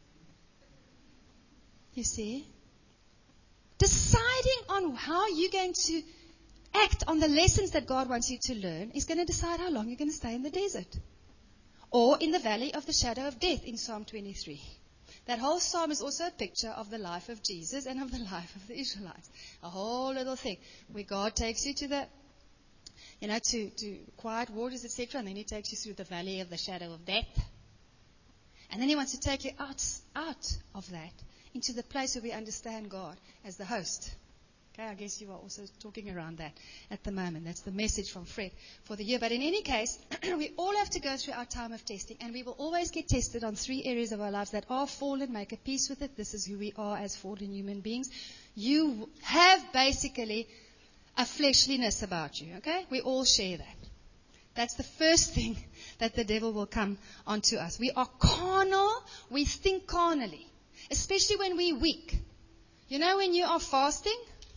You see? Deciding on how you're going to act on the lessons that God wants you to learn is going to decide how long you're going to stay in the desert. Or in the valley of the shadow of death in Psalm twenty-three. That whole psalm is also a picture of the life of Jesus and of the life of the Israelites. A whole little thing where God takes you to the, you know, to, to quiet waters, et cetera. And then He takes you through the valley of the shadow of death. And then He wants to take you out, out of that into the place where we understand God as the host. Okay, I guess you are also talking around that at the moment. That's the message from Fred for the year. But in any case, we all have to go through our time of testing, and we will always get tested on three areas of our lives that are fallen. Make a peace with it. This is who we are as fallen human beings. You have basically a fleshliness about you, okay? We all share that. That's the first thing that the devil will come onto us. We are carnal. We think carnally, especially when we're weak. You know when you are fasting,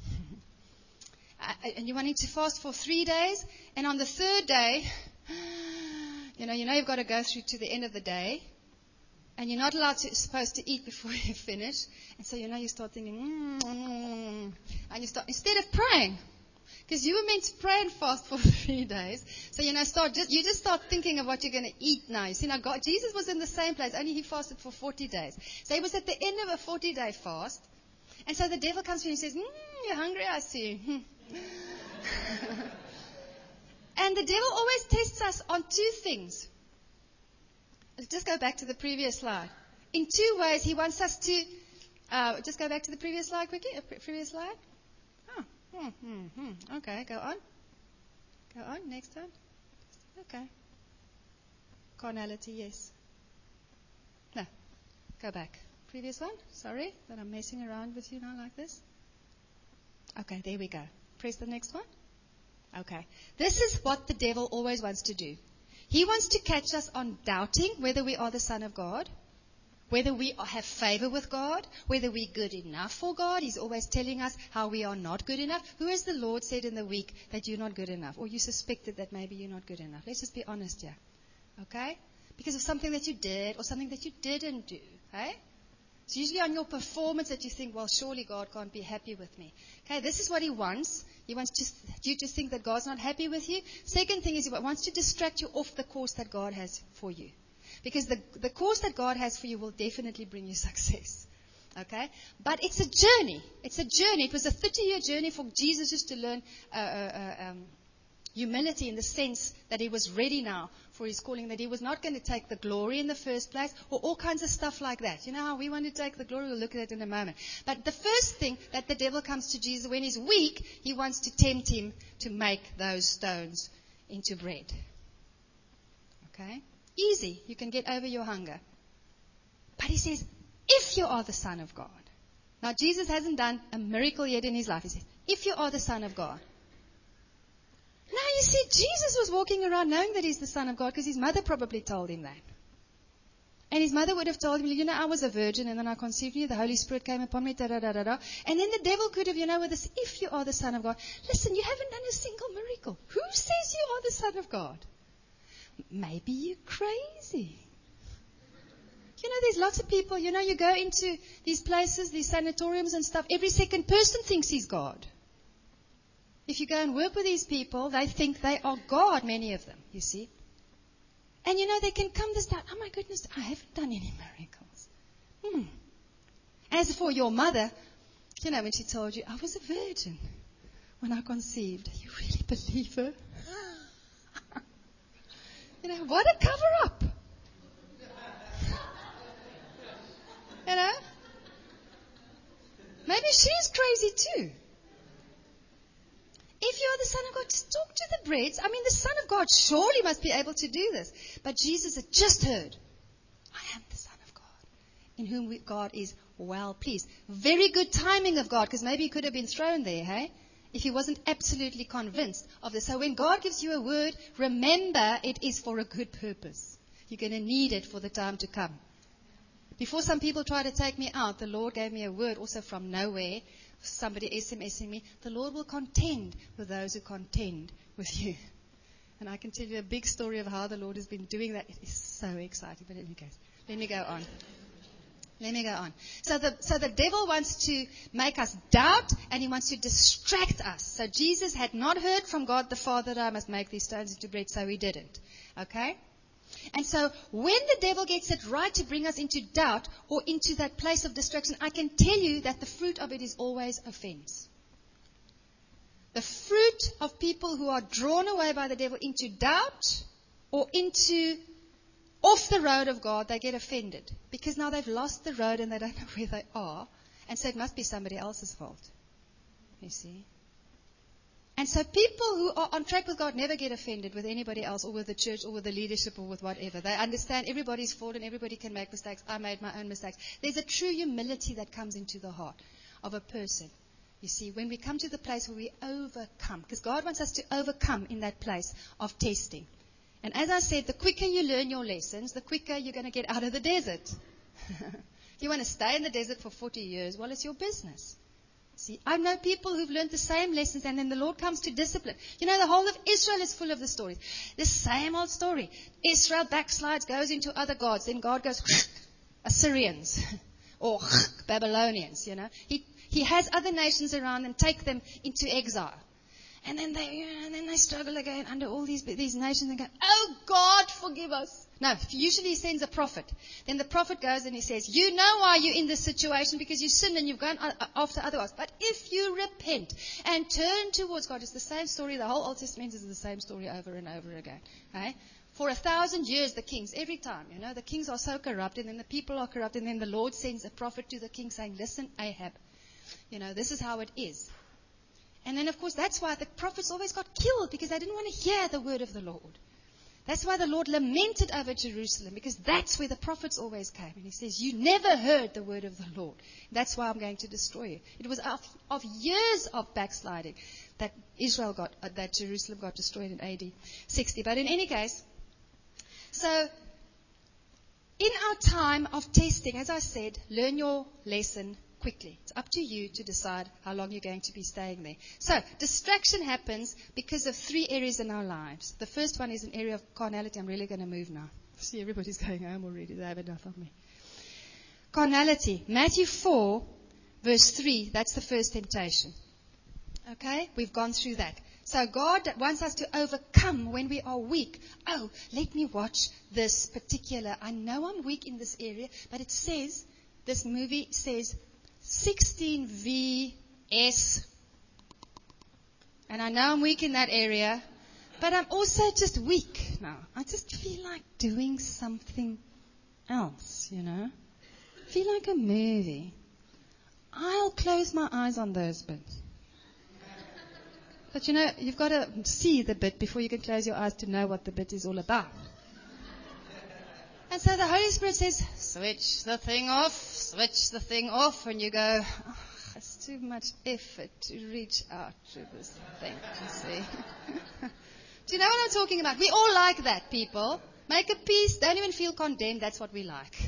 and you're wanting to fast for three days, and on the third day, you know, you know you've got to go through to the end of the day, and you're not allowed to, supposed to eat before you finish, and so you know you start thinking, mm, mm, and you start, instead of praying, because you were meant to pray and fast for three days, so you know, start just you just start thinking of what you're going to eat now. You see, now God, Jesus was in the same place, only he fasted for forty days, so he was at the end of a forty-day fast. And so the devil comes to you and says, mm, you're hungry, I see. And the devil always tests us on two things. Let's just go back to the previous slide. In two ways, he wants us to... Uh, just go back to the previous slide quickly. Uh, previous slide. Oh, hmm, hmm, hmm. Okay, go on. Go on, next one. Okay. Carnality, yes. No, go back. Previous one. Sorry that I'm messing around with you now like this. Okay, there we go. Press the next one. Okay. This is what the devil always wants to do. He wants to catch us on doubting whether we are the Son of God, whether we have favor with God, whether we're good enough for God. He's always telling us how we are not good enough. Who has the Lord said in the week that you're not good enough? Or you suspected that maybe you're not good enough? Let's just be honest here. Okay? Because of something that you did or something that you didn't do. Okay? It's usually on your performance that you think, well, surely God can't be happy with me. Okay, this is what he wants. He wants to, you to think that God's not happy with you. Second thing is he wants to distract you off the course that God has for you. Because the, the course that God has for you will definitely bring you success. Okay? But it's a journey. It's a journey. It was a thirty-year journey for Jesus just to learn uh, uh, um, humility in the sense that he was ready now for his calling, that he was not going to take the glory in the first place or all kinds of stuff like that. You know how we want to take the glory? We'll look at that in a moment. But the first thing that the devil comes to Jesus when he's weak, he wants to tempt him to make those stones into bread. Okay? Easy. You can get over your hunger. But he says, if you are the Son of God. Now, Jesus hasn't done a miracle yet in his life. He says, if you are the Son of God. Now, you see, Jesus was walking around knowing that he's the Son of God because his mother probably told him that. And his mother would have told him, you know, I was a virgin and then I conceived you, the Holy Spirit came upon me, da da da da da. And then the devil could have, you know, with this, if you are the Son of God, listen, you haven't done a single miracle. Who says you are the Son of God? Maybe you're crazy. You know, there's lots of people, you know, you go into these places, these sanatoriums and stuff, every second person thinks he's God. If you go and work with these people, they think they are God, many of them, you see. And you know, they can come this down, oh my goodness, I haven't done any miracles. Hmm. As for your mother, you know, when she told you, I was a virgin when I conceived, you really believe her? You know, what a cover-up. You know? Maybe she's crazy too. If you are the Son of God, just talk to the breads. I mean, the Son of God surely must be able to do this. But Jesus had just heard, I am the Son of God, in whom we, God is well pleased. Very good timing of God, because maybe he could have been thrown there, hey? If he wasn't absolutely convinced of this. So when God gives you a word, remember it is for a good purpose. You're going to need it for the time to come. Before some people try to take me out, the Lord gave me a word also from nowhere. Somebody SMSing me, the Lord will contend with those who contend with you. And I can tell you a big story of how the Lord has been doing that. It is so exciting. But in any case, let me go on. Let me go on. So the, so the devil wants to make us doubt and he wants to distract us. So Jesus had not heard from God the Father that I must make these stones into bread, so he didn't. Okay? And so when the devil gets it right to bring us into doubt or into that place of distraction, I can tell you that the fruit of it is always offense. The fruit of people who are drawn away by the devil into doubt or into off the road of God, they get offended because now they've lost the road and they don't know where they are. And so it must be somebody else's fault. you see. And so people who are on track with God never get offended with anybody else or with the church or with the leadership or with whatever. They understand everybody's fault and everybody can make mistakes. I made my own mistakes. There's a true humility that comes into the heart of a person. You see, when we come to the place where we overcome, because God wants us to overcome in that place of testing. And as I said, the quicker you learn your lessons, the quicker you're going to get out of the desert. If you want to stay in the desert for forty years, well, it's your business. See, I know people who've learned the same lessons, and then the Lord comes to discipline. You know, the whole of Israel is full of the stories. The same old story. Israel backslides, goes into other gods. Then God goes, Assyrians or Babylonians, you know. He he has other nations around and take them into exile. And then they you know, and then they struggle again under all these these nations and go, oh, God, forgive us. No, usually he sends a prophet. Then the prophet goes and he says, you know why you're in this situation because you sinned and you've gone after other gods. But if you repent and turn towards God, it's the same story. The whole Old Testament is the same story over and over again. Okay? For a thousand years, the kings, every time, you know, the kings are so corrupt and then the people are corrupt and then the Lord sends a prophet to the king saying, listen, Ahab, you know, this is how it is. And then, of course, that's why the prophets always got killed because they didn't want to hear the word of the Lord. That's why the Lord lamented over Jerusalem, because that's where the prophets always came. And he says, you never heard the word of the Lord. That's why I'm going to destroy you. It was of, of years of backsliding that Israel got, uh, that Jerusalem got destroyed in A D sixty. But in any case, so in our time of testing, as I said, learn your lesson quickly. It's up to you to decide how long you're going to be staying there. So, distraction happens because of three areas in our lives. The first one is an area of carnality. I'm really going to move now. See, everybody's going home already. They have enough of me. Carnality. Matthew four, verse three. That's the first temptation. Okay? We've gone through that. So, God wants us to overcome when we are weak. Oh, let me watch this particular. I know I'm weak in this area, but it says, this movie says, sixteen V S, and I know I'm weak in that area, but I'm also just weak now. I just feel like doing something else, you know. I feel like a movie. I'll close my eyes on those bits. But you know, you've got to see the bit before you can close your eyes to know what the bit is all about. And so the Holy Spirit says, switch the thing off, switch the thing off, and you go, oh, it's too much effort to reach out to this thing, you see. Do you know what I'm talking about? We all like that, people. Make a peace, don't even feel condemned, that's what we like.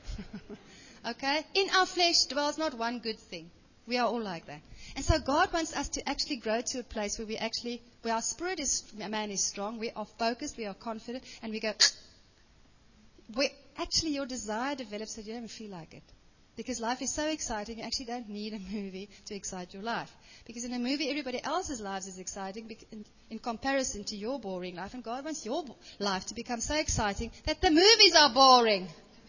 Okay? In our flesh dwells not one good thing. We are all like that. And so God wants us to actually grow to a place where we actually, where our spirit is, man is strong, we are focused, we are confident, and we go, where actually your desire develops that you don't even feel like it. Because life is so exciting, you actually don't need a movie to excite your life. Because in a movie, everybody else's lives is exciting in, in comparison to your boring life. And God wants your life to become so exciting that the movies are boring.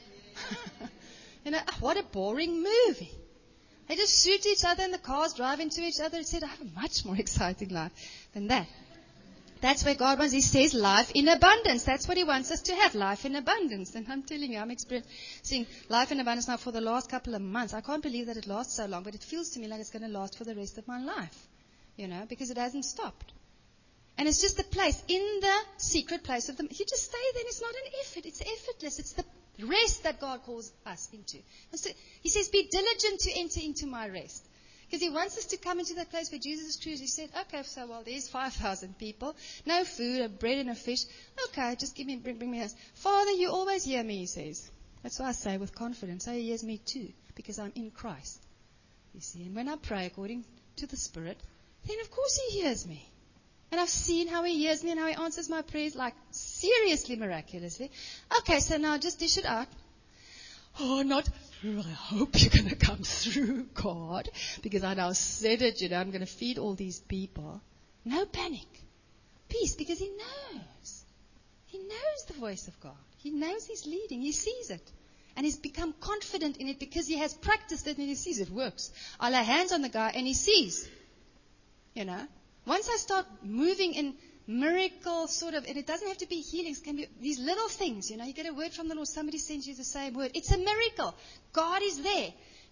You know, what a boring movie. They just shoot each other and the cars drive into each other. It said, I have a much more exciting life than that. That's where God wants. He says life in abundance. That's what He wants us to have, life in abundance. And I'm telling you, I'm experiencing life in abundance now for the last couple of months. I can't believe that it lasts so long, but it feels to me like it's going to last for the rest of my life, you know, because it hasn't stopped. And it's just the place, in the secret place of the, you just stay there and it's not an effort. It's effortless. It's the rest that God calls us into. And so He says, be diligent to enter into my rest. Because He wants us to come into that place where Jesus is true. He said, okay, so well, there's five thousand people. No food, a bread and a fish. Okay, just give me, bring, bring me this. Father, you always hear me, He says. That's what I say with confidence. Oh, He hears me too, because I'm in Christ. You see, and when I pray according to the Spirit, then of course He hears me. And I've seen how He hears me and how He answers my prayers, like seriously miraculously. Okay, so now just dish it out. Oh, not, I hope you're going to come through, God, because I now said it, you know, I'm going to feed all these people. No panic. Peace, because He knows. He knows the voice of God. He knows He's leading. He sees it. And He's become confident in it because He has practiced it and He sees it works. I lay hands on the guy and He sees. You know, once I start moving in miracle sort of, and it doesn't have to be healings, it can be these little things, you know, you get a word from the Lord, somebody sends you the same word. It's a miracle. God is there.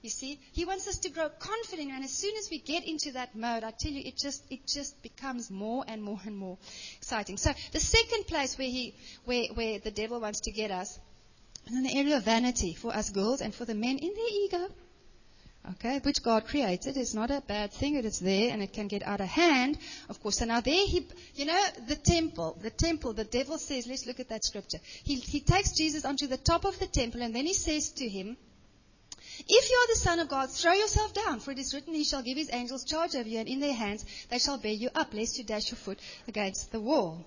You see, He wants us to grow confident, and as soon as we get into that mode, I tell you, it just it just becomes more and more and more exciting. So the second place where he where where the devil wants to get us is in the area of vanity for us girls and for the men in their ego. Okay, which God created. It's not a bad thing, it is there, and it can get out of hand, of course. So now there he, you know, the temple, the temple, the devil says, let's look at that scripture. He, he takes Jesus onto the top of the temple, and then he says to him, if you are the Son of God, throw yourself down, for it is written, He shall give His angels charge over you, and in their hands they shall bear you up, lest you dash your foot against the wall.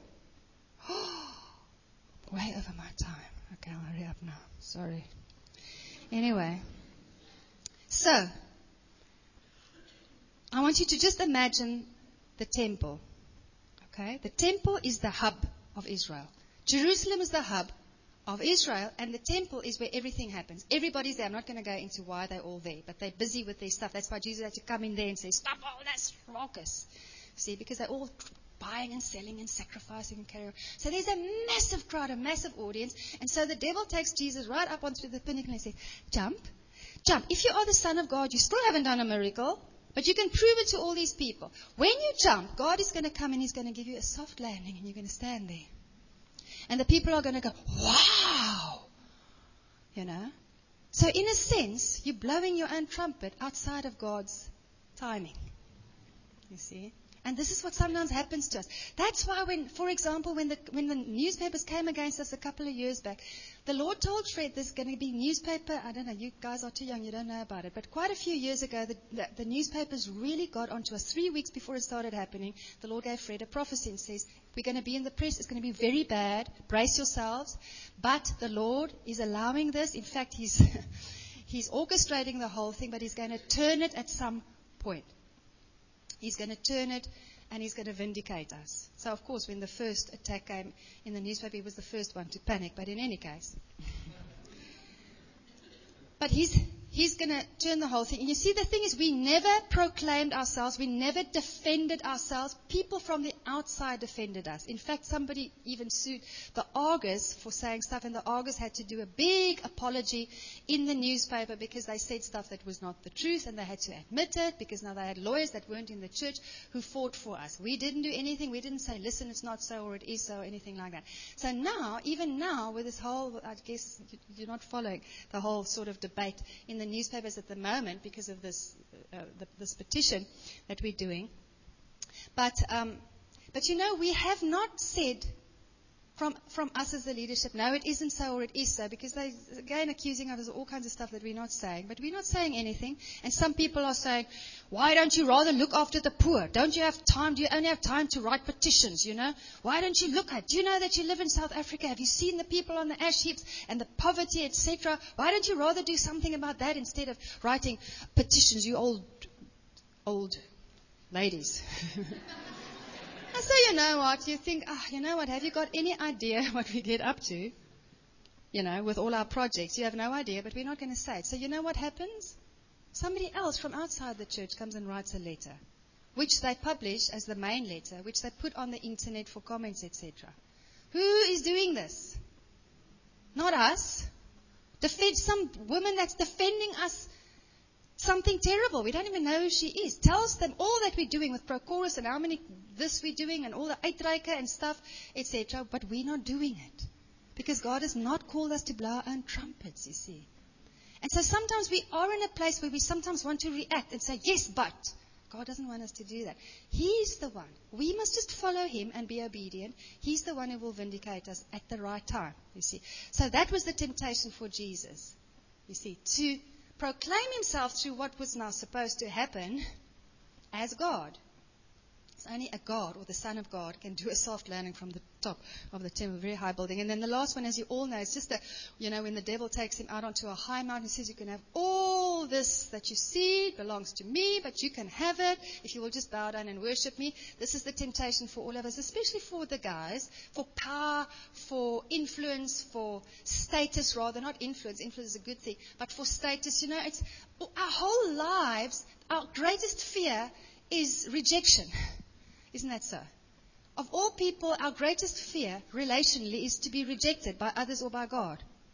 Way over my time. Okay, I'll hurry up now. Sorry. Anyway. So, I want you to just imagine the temple. Okay? The temple is the hub of Israel. Jerusalem is the hub of Israel, and the temple is where everything happens. Everybody's there. I'm not going to go into why they're all there, but they're busy with their stuff. That's why Jesus had to come in there and say, stop all this raucous. See, because they're all buying and selling and sacrificing and carrying on. So there's a massive crowd, a massive audience, and so the devil takes Jesus right up onto the pinnacle and says, jump. Jump. If you are the Son of God, you still haven't done a miracle, but you can prove it to all these people. When you jump, God is going to come and He's going to give you a soft landing, and you're going to stand there. And the people are going to go, wow! You know? So in a sense, you're blowing your own trumpet outside of God's timing. You see? And this is what sometimes happens to us. That's why when, for example, when the when the newspapers came against us a couple of years back, the Lord told Fred there's going to be newspaper, I don't know, you guys are too young, you don't know about it, but quite a few years ago, the, the, the newspapers really got onto us. Three weeks before it started happening, the Lord gave Fred a prophecy and says, we're going to be in the press, it's going to be very bad, brace yourselves, but the Lord is allowing this. In fact, He's, he's orchestrating the whole thing, but He's going to turn it at some point. He's going to turn it, and He's going to vindicate us. So, of course, when the first attack came in the newspaper, He was the first one to panic. But in any case. But He's He's going to turn the whole thing. And you see, the thing is, we never proclaimed ourselves. We never defended ourselves. People from the outside defended us. In fact, somebody even sued the Argus for saying stuff, and the Argus had to do a big apology in the newspaper because they said stuff that was not the truth, and they had to admit it because now they had lawyers that weren't in the church who fought for us. We didn't do anything. We didn't say, listen, it's not so, or it is so, or anything like that. So now, even now, with this whole, I guess you're not following the whole sort of debate in the newspapers at the moment because of this uh, the, this petition that we're doing. But um, but you know, we have not said from from us as the leadership, no, it isn't so or it is so, because they again accusing us of all kinds of stuff that we're not saying. But we're not saying anything. And some people are saying, why don't you rather look after the poor? Don't you have time? Do you only have time to write petitions, you know? Why don't you look at, do you know that you live in South Africa? Have you seen the people on the ash heaps and the poverty, et cetera? Why don't you rather do something about that instead of writing petitions, you old, old ladies? And so you know what, you think, ah, oh, you know what, have you got any idea what we get up to? You know, with all our projects. You have no idea, but we're not going to say it. So you know what happens? Somebody else from outside the church comes and writes a letter, which they publish as the main letter, which they put on the internet for comments, et cetera. Who is doing this? Not us. Defend some woman that's defending us something terrible. We don't even know who she is. Tells them all that we're doing with Prochorus and how many this we're doing and all the Uitreike and stuff, et cetera. But we're not doing it. Because God has not called us to blow our own trumpets, you see. And so sometimes we are in a place where we sometimes want to react and say, yes, but. God doesn't want us to do that. He's the one. We must just follow Him and be obedient. He's the one who will vindicate us at the right time, you see. So that was the temptation for Jesus, you see, to proclaim Himself through what was now supposed to happen as God. It's only a God or the Son of God can do a soft landing from the top of the temple, very high building. And then the last one, as you all know, is just a, you know, when the devil takes him out onto a high mountain, he says, you can have all this that you see, it belongs to me, but you can have it if you will just bow down and worship me. This is the temptation for all of us, especially for the guys, for power, for influence, for status rather, not influence, influence is a good thing, but for status. You know, it's our whole lives, our greatest fear is rejection. Isn't that so? Of all people, our greatest fear, relationally, is to be rejected by others or by God.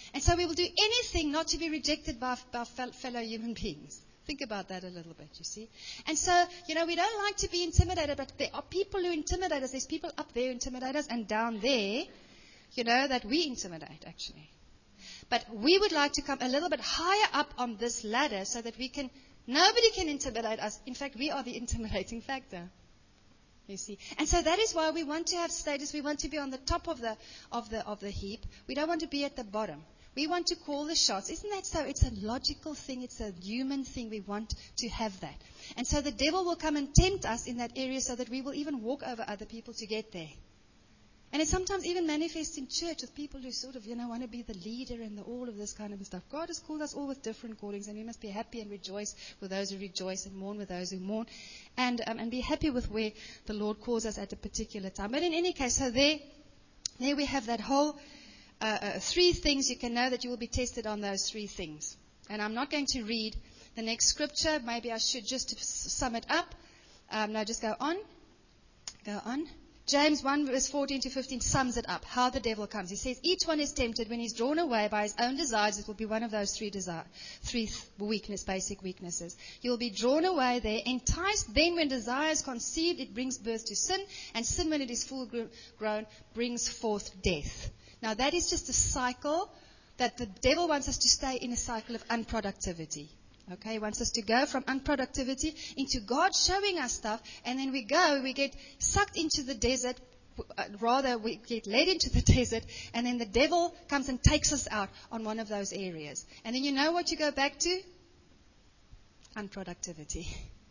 And so we will do anything not to be rejected by, by fellow human beings. Think about that a little bit, you see. And so, you know, we don't like to be intimidated, but there are people who intimidate us. There's people up there who intimidate us, and down there, you know, that we intimidate, actually. But we would like to come a little bit higher up on this ladder so that we can, nobody can intimidate us. In fact, we are the intimidating factor. You see. And so that is why we want to have status. We want to be on the top of the of the of the heap. We don't want to be at the bottom. We want to call the shots. Isn't that so? It's a logical thing. It's a human thing. We want to have that. And so the devil will come and tempt us in that area so that we will even walk over other people to get there. And it sometimes even manifests in church with people who sort of, you know, want to be the leader and the, all of this kind of stuff. God has called us all with different callings, and we must be happy and rejoice with those who rejoice and mourn with those who mourn, and um, and be happy with where the Lord calls us at a particular time. But in any case, so there, there we have that whole uh, uh, three things. You can know that you will be tested on those three things. And I'm not going to read the next scripture. Maybe I should just to sum it up. Um, no, just go on. Go on. James one verse fourteen to fifteen sums it up, how the devil comes. He says, each one is tempted when he's drawn away by his own desires. It will be one of those three desire, three weakness, basic weaknesses. You'll be drawn away there, enticed. Then when desire is conceived, it brings birth to sin. And sin, when it is full grown, brings forth death. Now that is just a cycle that the devil wants us to stay in, a cycle of unproductivity. Okay, he wants us to go from unproductivity into God showing us stuff, and then we go, we get sucked into the desert, uh, rather we get led into the desert, and then the devil comes and takes us out on one of those areas. And then you know what you go back to? Unproductivity.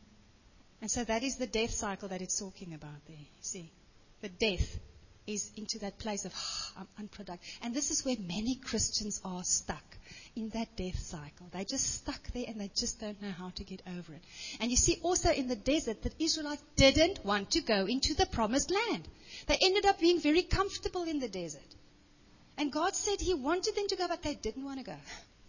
And so that is the death cycle that it's talking about there. You see, the death is into that place of oh, I'm unproductive. And this is where many Christians are stuck, in that death cycle. They're just stuck there and they just don't know how to get over it. And you see also in the desert that Israelites didn't want to go into the promised land. They ended up being very comfortable in the desert. And God said He wanted them to go, but they didn't want to go.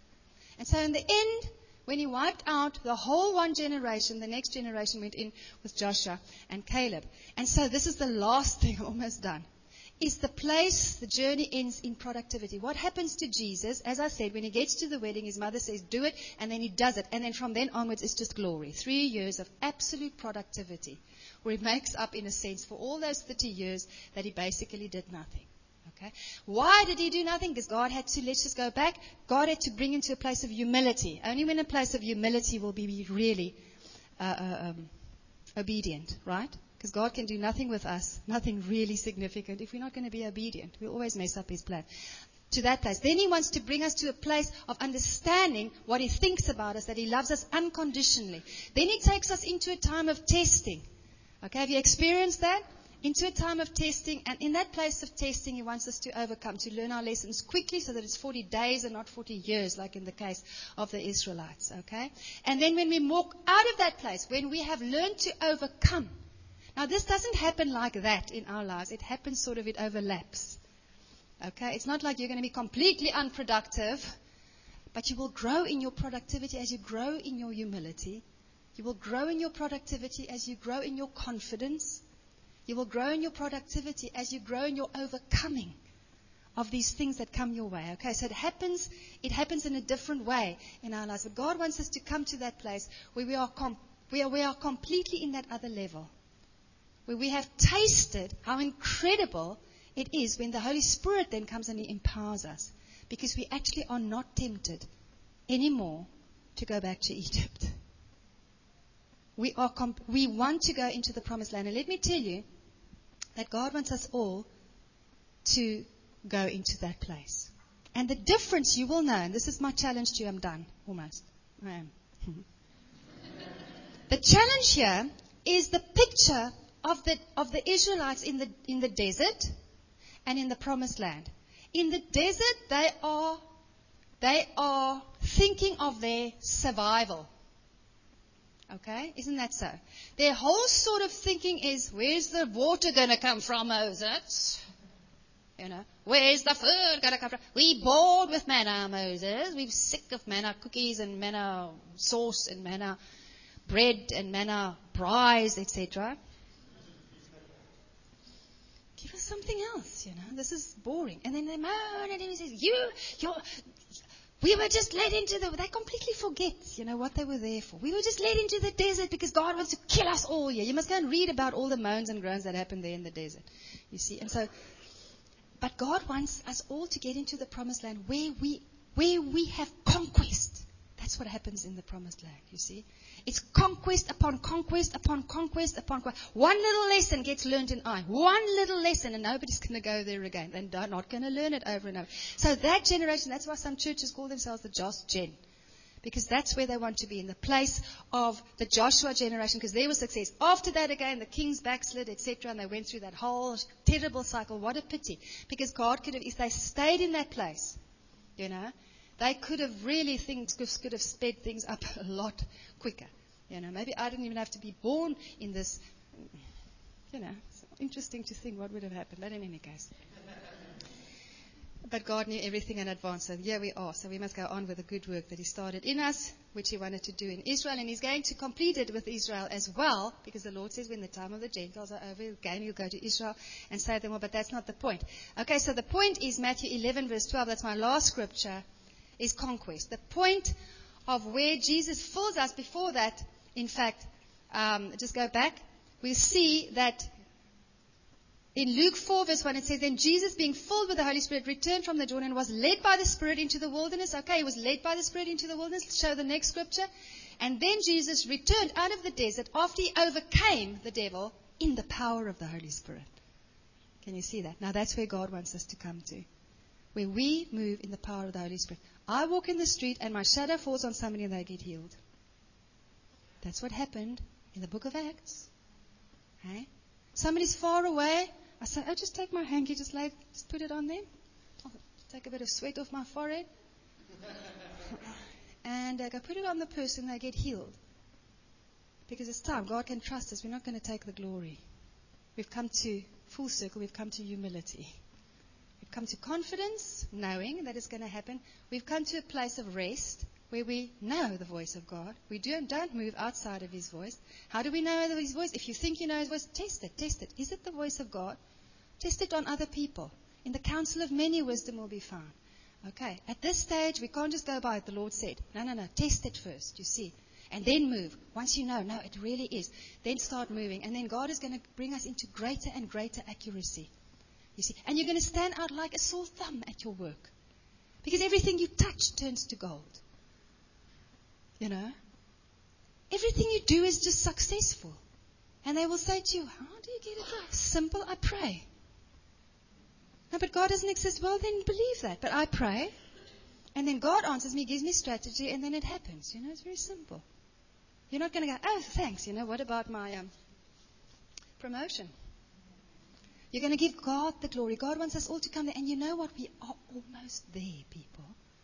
And so in the end, when He wiped out the whole one generation, the next generation went in with Joshua and Caleb. And so this is the last thing, almost done. Is the place, the journey ends in productivity. What happens to Jesus, as I said, when He gets to the wedding, His mother says, do it, and then He does it. And then from then onwards, it's just glory. Three years of absolute productivity, where He makes up, in a sense, for all those thirty years that He basically did nothing. Okay? Why did He do nothing? Because God had to, let's just go back, God had to bring him to a place of humility. Only when a place of humility will be really uh, uh, um, obedient, right? Because God can do nothing with us, nothing really significant, if we're not going to be obedient. We'll always mess up His plan. To that place. Then He wants to bring us to a place of understanding what He thinks about us, that He loves us unconditionally. Then He takes us into a time of testing. Okay, have you experienced that? Into a time of testing, and in that place of testing, He wants us to overcome, to learn our lessons quickly so that it's forty days and not forty years, like in the case of the Israelites. Okay? And then when we walk out of that place, when we have learned to overcome. Now, this doesn't happen like that in our lives. It happens sort of, it overlaps. Okay? It's not like you're going to be completely unproductive, but you will grow in your productivity as you grow in your humility. You will grow in your productivity as you grow in your confidence. You will grow in your productivity as you grow in your overcoming of these things that come your way. Okay? So it happens, it happens in a different way in our lives. But God wants us to come to that place where we are, com- we are, we are completely in that other level. Where we have tasted how incredible it is when the Holy Spirit then comes and He empowers us. Because we actually are not tempted anymore to go back to Egypt. We are comp- we want to go into the promised land. And let me tell you that God wants us all to go into that place. And the difference you will know, and this is my challenge to you, I'm done, almost. I am. The challenge here is the picture of the of the Israelites in the in the desert and in the promised land. In the desert, they are they are thinking of their survival. Okay, isn't that so? Their whole sort of thinking is, where's the water going to come from, Moses? You know, where's the food going to come from? We bored with manna, Moses. We're sick of manna cookies and manna sauce and manna bread and manna pies, et cetera. Give us something else, you know. This is boring. And then they moan, and he says, you, you're, We were just led into the, they completely forget, you know, what they were there for. We were just led into the desert because God wants to kill us all here. You must go and read about all the moans and groans that happened there in the desert. You see, and so, but God wants us all to get into the promised land where we, where we have conquest. That's what happens in the promised land, you see. It's conquest upon conquest upon conquest upon conquest. One little lesson gets learned in I. One little lesson, and nobody's going to go there again. They're not going to learn it over and over. So that generation, that's why some churches call themselves the Josh Gen. Because that's where they want to be, in the place of the Joshua generation, because there was success. After that again, the kings backslid, et cetera, and they went through that whole terrible cycle. What a pity. Because God could have, if they stayed in that place, you know, they could have really, things could have sped things up a lot quicker. You know, maybe I didn't even have to be born in this. You know, it's interesting to think what would have happened. But in any case. But God knew everything in advance. So here we are. So we must go on with the good work that He started in us, which He wanted to do in Israel. And He's going to complete it with Israel as well, because the Lord says when the time of the Gentiles are over, again He'll go to Israel and save them all. But that's not the point. Okay, so the point is Matthew eleven, verse twelve. That's my last scripture. Is conquest. The point of where Jesus fills us before that, in fact, um, just go back, we see that in Luke four, verse one, it says, then Jesus, being filled with the Holy Spirit, returned from the Jordan and was led by the Spirit into the wilderness. Okay, He was led by the Spirit into the wilderness. Show the next scripture. And then Jesus returned out of the desert after He overcame the devil in the power of the Holy Spirit. Can you see that? Now that's where God wants us to come to. Where we move in the power of the Holy Spirit. I walk in the street and my shadow falls on somebody and they get healed. That's what happened in the book of Acts. Okay? Somebody's far away. I say, oh, just take my hanky, just lay, just put it on them. I'll take a bit of sweat off my forehead. And I go put it on the person, they get healed. Because it's time. God can trust us. We're not going to take the glory. We've come to full circle. We've come to humility. We've come to confidence, knowing that it's going to happen. We've come to a place of rest where we know the voice of God. We don't, don't move outside of His voice. How do we know His voice? If you think you know His voice, test it, test it. Is it the voice of God? Test it on other people. In the counsel of many, wisdom will be found. Okay, at this stage, we can't just go by it. The Lord said, no, no, no, test it first, you see. And then move. Once you know, no, it really is. Then start moving. And then God is going to bring us into greater and greater accuracy. You see, and you're going to stand out like a sore thumb at your work. Because everything you touch turns to gold. You know? Everything you do is just successful. And they will say to you, how do you get it right? Simple, I pray. No, but God doesn't exist. Well, then believe that. But I pray. And then God answers me, gives me strategy, and then it happens. You know, it's very simple. You're not going to go, oh, thanks. You know, what about my um, promotion? You're going to give God the glory. God wants us all to come there. And you know what? We are almost there, people.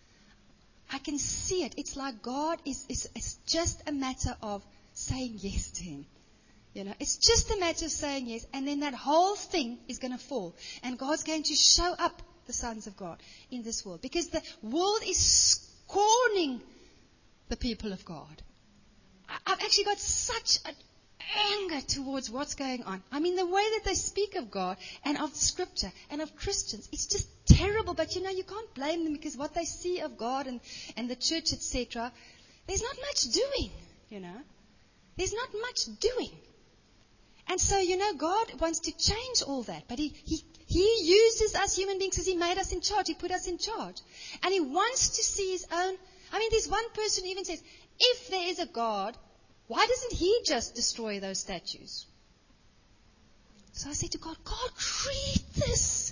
I can see it. It's like God is, is it's just a matter of saying yes to Him. You know, it's just a matter of saying yes. And then that whole thing is going to fall. And God's going to show up the sons of God in this world. Because the world is scorning the people of God. I've actually got such an anger towards what's going on. I mean, the way that they speak of God and of Scripture and of Christians, it's just terrible. But, you know, you can't blame them because what they see of God and, and the church, et cetera, there's not much doing, you know. There's not much doing. And so, you know, God wants to change all that. But He, he, he uses us human beings because He made us in charge. He put us in charge. And He wants to see His own. I mean, there's one person who even says, if there is a God, why doesn't He just destroy those statues? So I said to God, God, read this.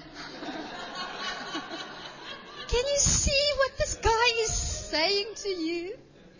Can you see what this guy is saying to you?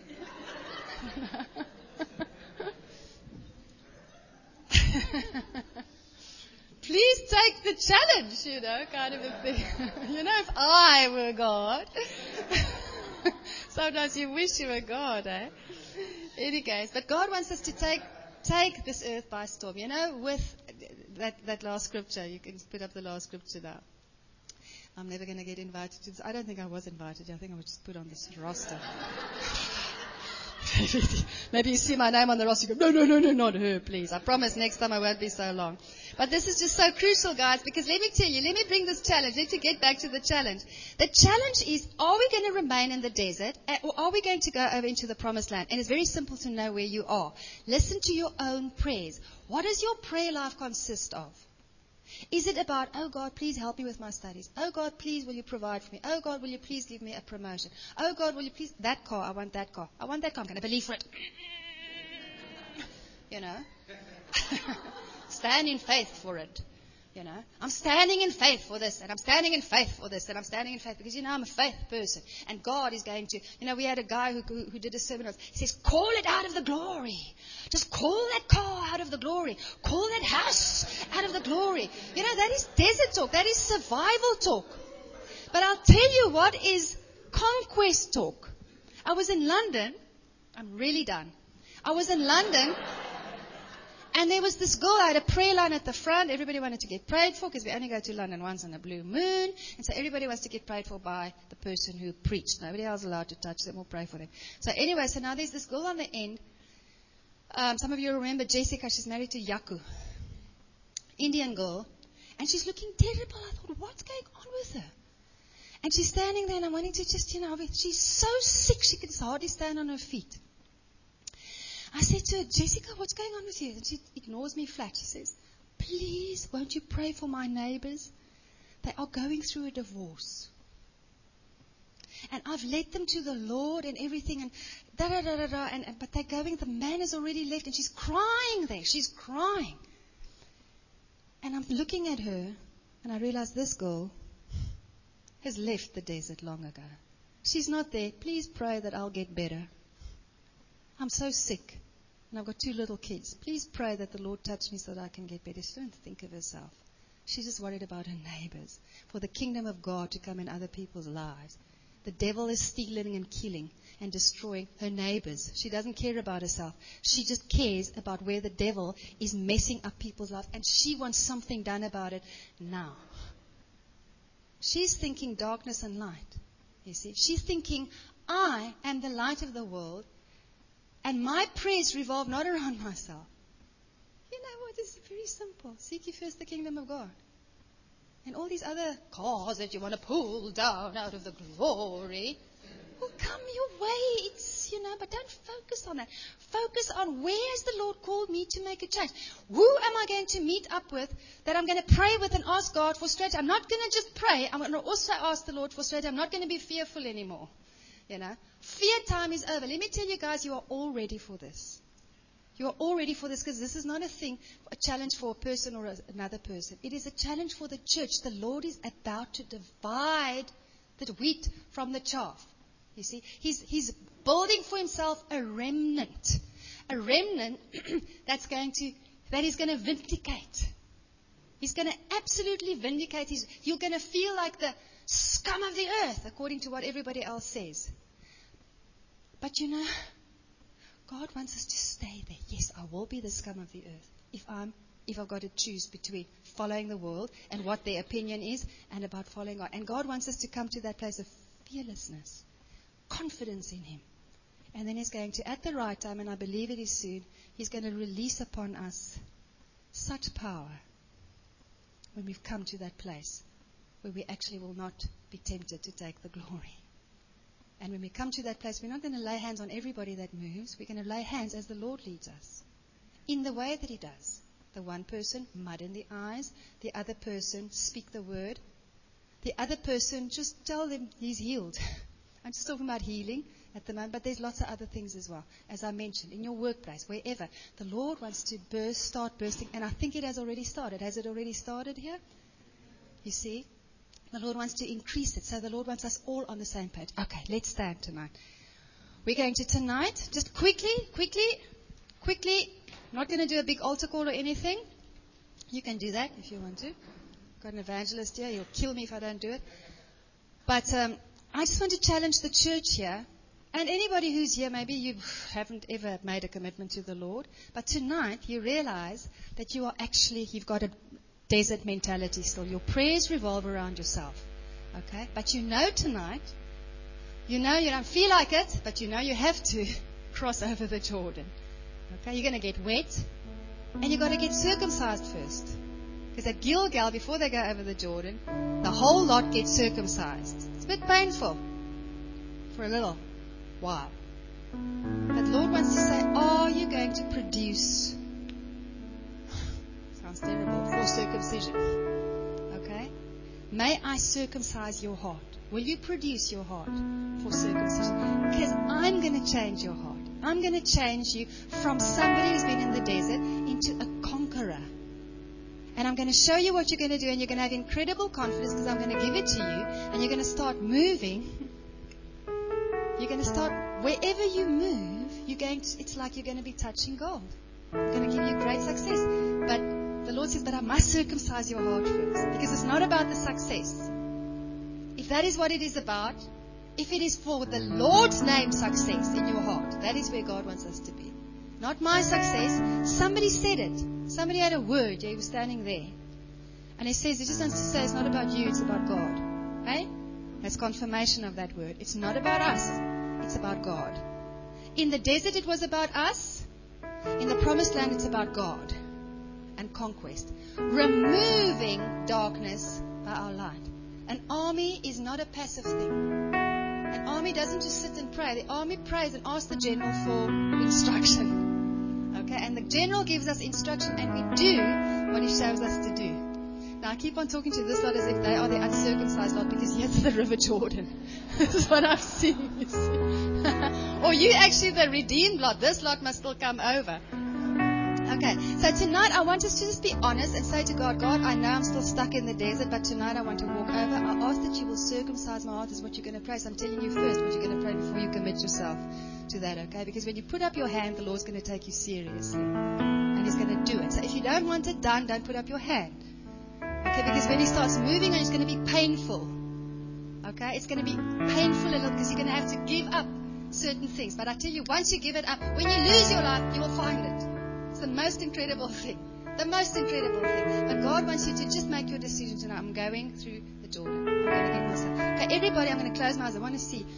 Please take the challenge, you know, kind of a thing. You know, if I were God. Sometimes you wish you were God, eh? In any case, but God wants us to take take this earth by storm. You know, with that, that last scripture, you can put up the last scripture now. I'm never going to get invited to this. I don't think I was invited. I think I was just put on this roster. Maybe you see my name on the roster, you go, no, no, no, no, not her, please. I promise next time I won't be so long. But this is just so crucial, guys, because let me tell you, let me bring this challenge. Let me get back to the challenge. The challenge is, are we going to remain in the desert, or are we going to go over into the promised land? And it's very simple to know where you are. Listen to your own prayers. What does your prayer life consist of? Is it about, oh God, please help me with my studies. Oh God, please will you provide for me. Oh God, will you please give me a promotion. Oh God, will you please, that car, I want that car. I want that car, I'm going to believe for it. You know. Stand in faith for it. You know. I'm standing in faith for this, and I'm standing in faith for this, and I'm standing in faith because, you know, I'm a faith person. And God is going to, you know, we had a guy who, who, who did a sermon. He says, call it out of the glory. Just call that car out of the glory. Call that house out of the glory. You know, that is desert talk. That is survival talk. But I'll tell you what is conquest talk. I was in London. I'm really done. I was in London. And there was this girl, I had a prayer line at the front. Everybody wanted to get prayed for because we only go to London once on a blue moon. And so everybody wants to get prayed for by the person who preached. Nobody else is allowed to touch them or pray for them. So anyway, so now there's this girl on the end. Um, some of you remember Jessica, she's married to Yaku. Indian girl. And she's looking terrible. I thought, what's going on with her? And she's standing there and I'm wanting to just, you know, she's so sick she can hardly stand on her feet. I said to her, Jessica, what's going on with you? And she ignores me flat. She says, please, won't you pray for my neighbors? They are going through a divorce. And I've led them to the Lord and everything. And da da da da da. And, but they're going, the man has already left. And she's crying there. She's crying. And I'm looking at her. And I realize this girl has left the desert long ago. She's not there. Please pray that I'll get better. I'm so sick. And I've got two little kids. Please pray that the Lord touch me so that I can get better. She don't think of herself. She's just worried about her neighbors. For the kingdom of God to come in other people's lives. The devil is stealing and killing and destroying her neighbors. She doesn't care about herself. She just cares about where the devil is messing up people's lives. And she wants something done about it now. She's thinking darkness and light. You see, she's thinking, I am the light of the world. And my prayers revolve not around myself. You know what? It's very simple. Seek ye first the kingdom of God. And all these other cars that you want to pull down out of the glory will come your way. It's, you know, but don't focus on that. Focus on where has the Lord called me to make a change. Who am I going to meet up with that I'm going to pray with and ask God for strategy? I'm not going to just pray. I'm going to also ask the Lord for strategy. I'm not going to be fearful anymore. You know, fear time is over. Let me tell you guys, you are all ready for this. You are all ready for this because this is not a thing, a challenge for a person or a, another person. It is a challenge for the church. The Lord is about to divide the wheat from the chaff. You see, He's, he's building for Himself a remnant. A remnant that's going to, that He's going to vindicate. He's going to absolutely vindicate. His, you're going to feel like the scum of the earth, according to what everybody else says. But you know, God wants us to stay there. Yes, I will be the scum of the earth if I'm, if I've got to choose between following the world and what their opinion is and about following God. And God wants us to come to that place of fearlessness, confidence in Him. And then He's going to, at the right time, and I believe it is soon, He's going to release upon us such power when we've come to that place where we actually will not be tempted to take the glory. And when we come to that place, we're not going to lay hands on everybody that moves. We're going to lay hands as the Lord leads us, in the way that He does. The one person, mud in the eyes. The other person, speak the word. The other person, just tell them he's healed. I'm just talking about healing at the moment, but there's lots of other things as well. As I mentioned, in your workplace, wherever, the Lord wants to burst, start bursting. And I think it has already started. Has it already started here? You see? The Lord wants to increase it. So the Lord wants us all on the same page. Okay, let's stand tonight. We're going to tonight, just quickly, quickly, quickly, not going to do a big altar call or anything. You can do that if you want to. Got an evangelist here. He'll kill me if I don't do it. But um, I just want to challenge the church here. And anybody who's here, maybe you haven't ever made a commitment to the Lord. But tonight you realize that you are actually, you've got a desert mentality still. Your prayers revolve around yourself. Okay? But you know tonight, you know you don't feel like it, but you know you have to cross over the Jordan. Okay, you're going to get wet, and you've got to get circumcised first. Because at Gilgal, before they go over the Jordan, the whole lot gets circumcised. It's a bit painful for a little while. But the Lord wants to say, are you going to produce, sounds terrible, for circumcision? Okay? May I circumcise your heart? Will you produce your heart for circumcision? Because I'm going to change your heart. I'm going to change you from somebody who's been in the desert into a conqueror. And I'm going to show you what you're going to do, and you're going to have incredible confidence because I'm going to give it to you, and you're going to start moving. You're going to start, wherever you move, you're going to, it's like you're going to be touching gold. I'm going to give you great success. But the Lord says, but I must circumcise your heart first, because it's not about the success. If that is what it is about, if it is for the Lord's name success in your heart, that is where God wants us to be. Not my success. Somebody said it. Somebody had a word. Yeah, he was standing there. And he says, it just wants to say it's not about you, it's about God. Hey? That's confirmation of that word. It's not about us. It's about God. In the desert, it was about us. In the promised land, it's about God and conquest. Removing darkness by our light. An army is not a passive thing. An army doesn't just sit and pray. The army prays and asks the general for instruction. Okay? And the general gives us instruction, and we do what he shows us to do. Now, I keep on talking to this lot as if they are the uncircumcised lot, because here's the River Jordan. This is what I've seen. You see. Or you actually the redeemed lot. This lot must still come over. Okay, so tonight I want us to just be honest and say to God, God, I know I'm still stuck in the desert, but tonight I want to walk over. I ask that you will circumcise my heart is what you're going to pray. So I'm telling you first what you're going to pray before you commit yourself to that, okay? Because when you put up your hand, the Lord's going to take you seriously. And He's going to do it. So if you don't want it done, don't put up your hand. Okay, because when He starts moving, it's going to be painful. Okay, it's going to be painful a little because you're going to have to give up certain things. But I tell you, once you give it up, when you lose your life, you will find it. It's the most incredible thing. The most incredible thing. But God wants you to just make your decision tonight. I'm going through the Jordan. I'm going to get myself. Okay, everybody, I'm going to close my eyes. I want to see.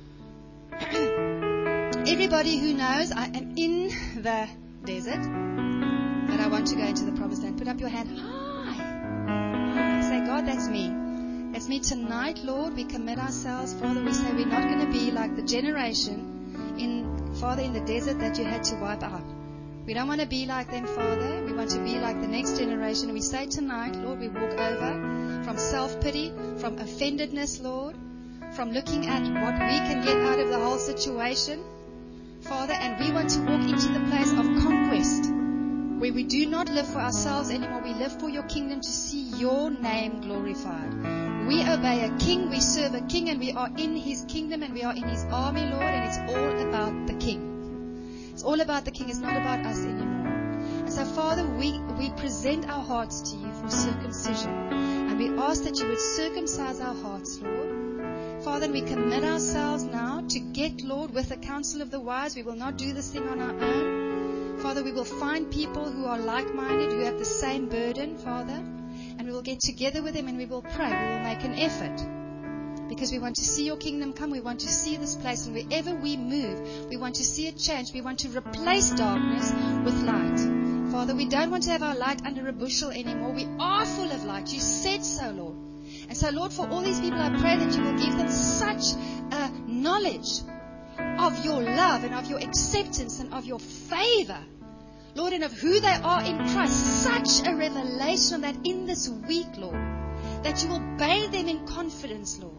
Everybody who knows I am in the desert, but I want to go into the promised land. Put up your hand. Hi. Say, God, that's me. That's me tonight, Lord. We commit ourselves. Father, we say we're not going to be like the generation in, Father, in the desert that you had to wipe out. We don't want to be like them, Father. We want to be like the next generation. And we say tonight, Lord, we walk over from self-pity, from offendedness, Lord, from looking at what we can get out of the whole situation, Father, and we want to walk into the place of conquest, where we do not live for ourselves anymore. We live for your kingdom to see your name glorified. We obey a king, we serve a king, and we are in his kingdom, and we are in his army, Lord, and it's all about the king. It's all about the king. It's not about us anymore. And so, Father, we, we present our hearts to you for circumcision. And we ask that you would circumcise our hearts, Lord. Father, we commit ourselves now to get, Lord, with the counsel of the wise. We will not do this thing on our own. Father, we will find people who are like-minded, who have the same burden, Father. And we will get together with them and we will pray. We will make an effort. Because we want to see your kingdom come. We want to see this place. And wherever we move, we want to see it change. We want to replace darkness with light. Father, we don't want to have our light under a bushel anymore. We are full of light. You said so, Lord. And so, Lord, for all these people, I pray that you will give them such a knowledge of your love and of your acceptance and of your favor, Lord, and of who they are in Christ. Such a revelation of that in this week, Lord, that you will bathe them in confidence, Lord.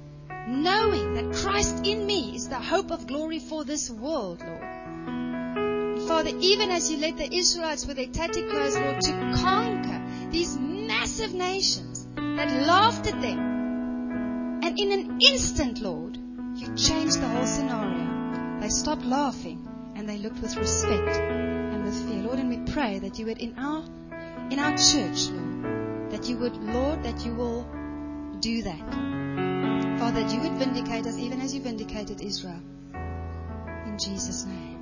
Knowing that Christ in me is the hope of glory for this world, Lord. And Father, even as you led the Israelites with their tatty clothes, Lord, to conquer these massive nations that laughed at them. And in an instant, Lord, you changed the whole scenario. They stopped laughing and they looked with respect and with fear. Lord, and we pray that you would, in our, in our church, Lord, that you would, Lord, that you will do that. Father, that you would vindicate us even as you vindicated Israel. In Jesus' name.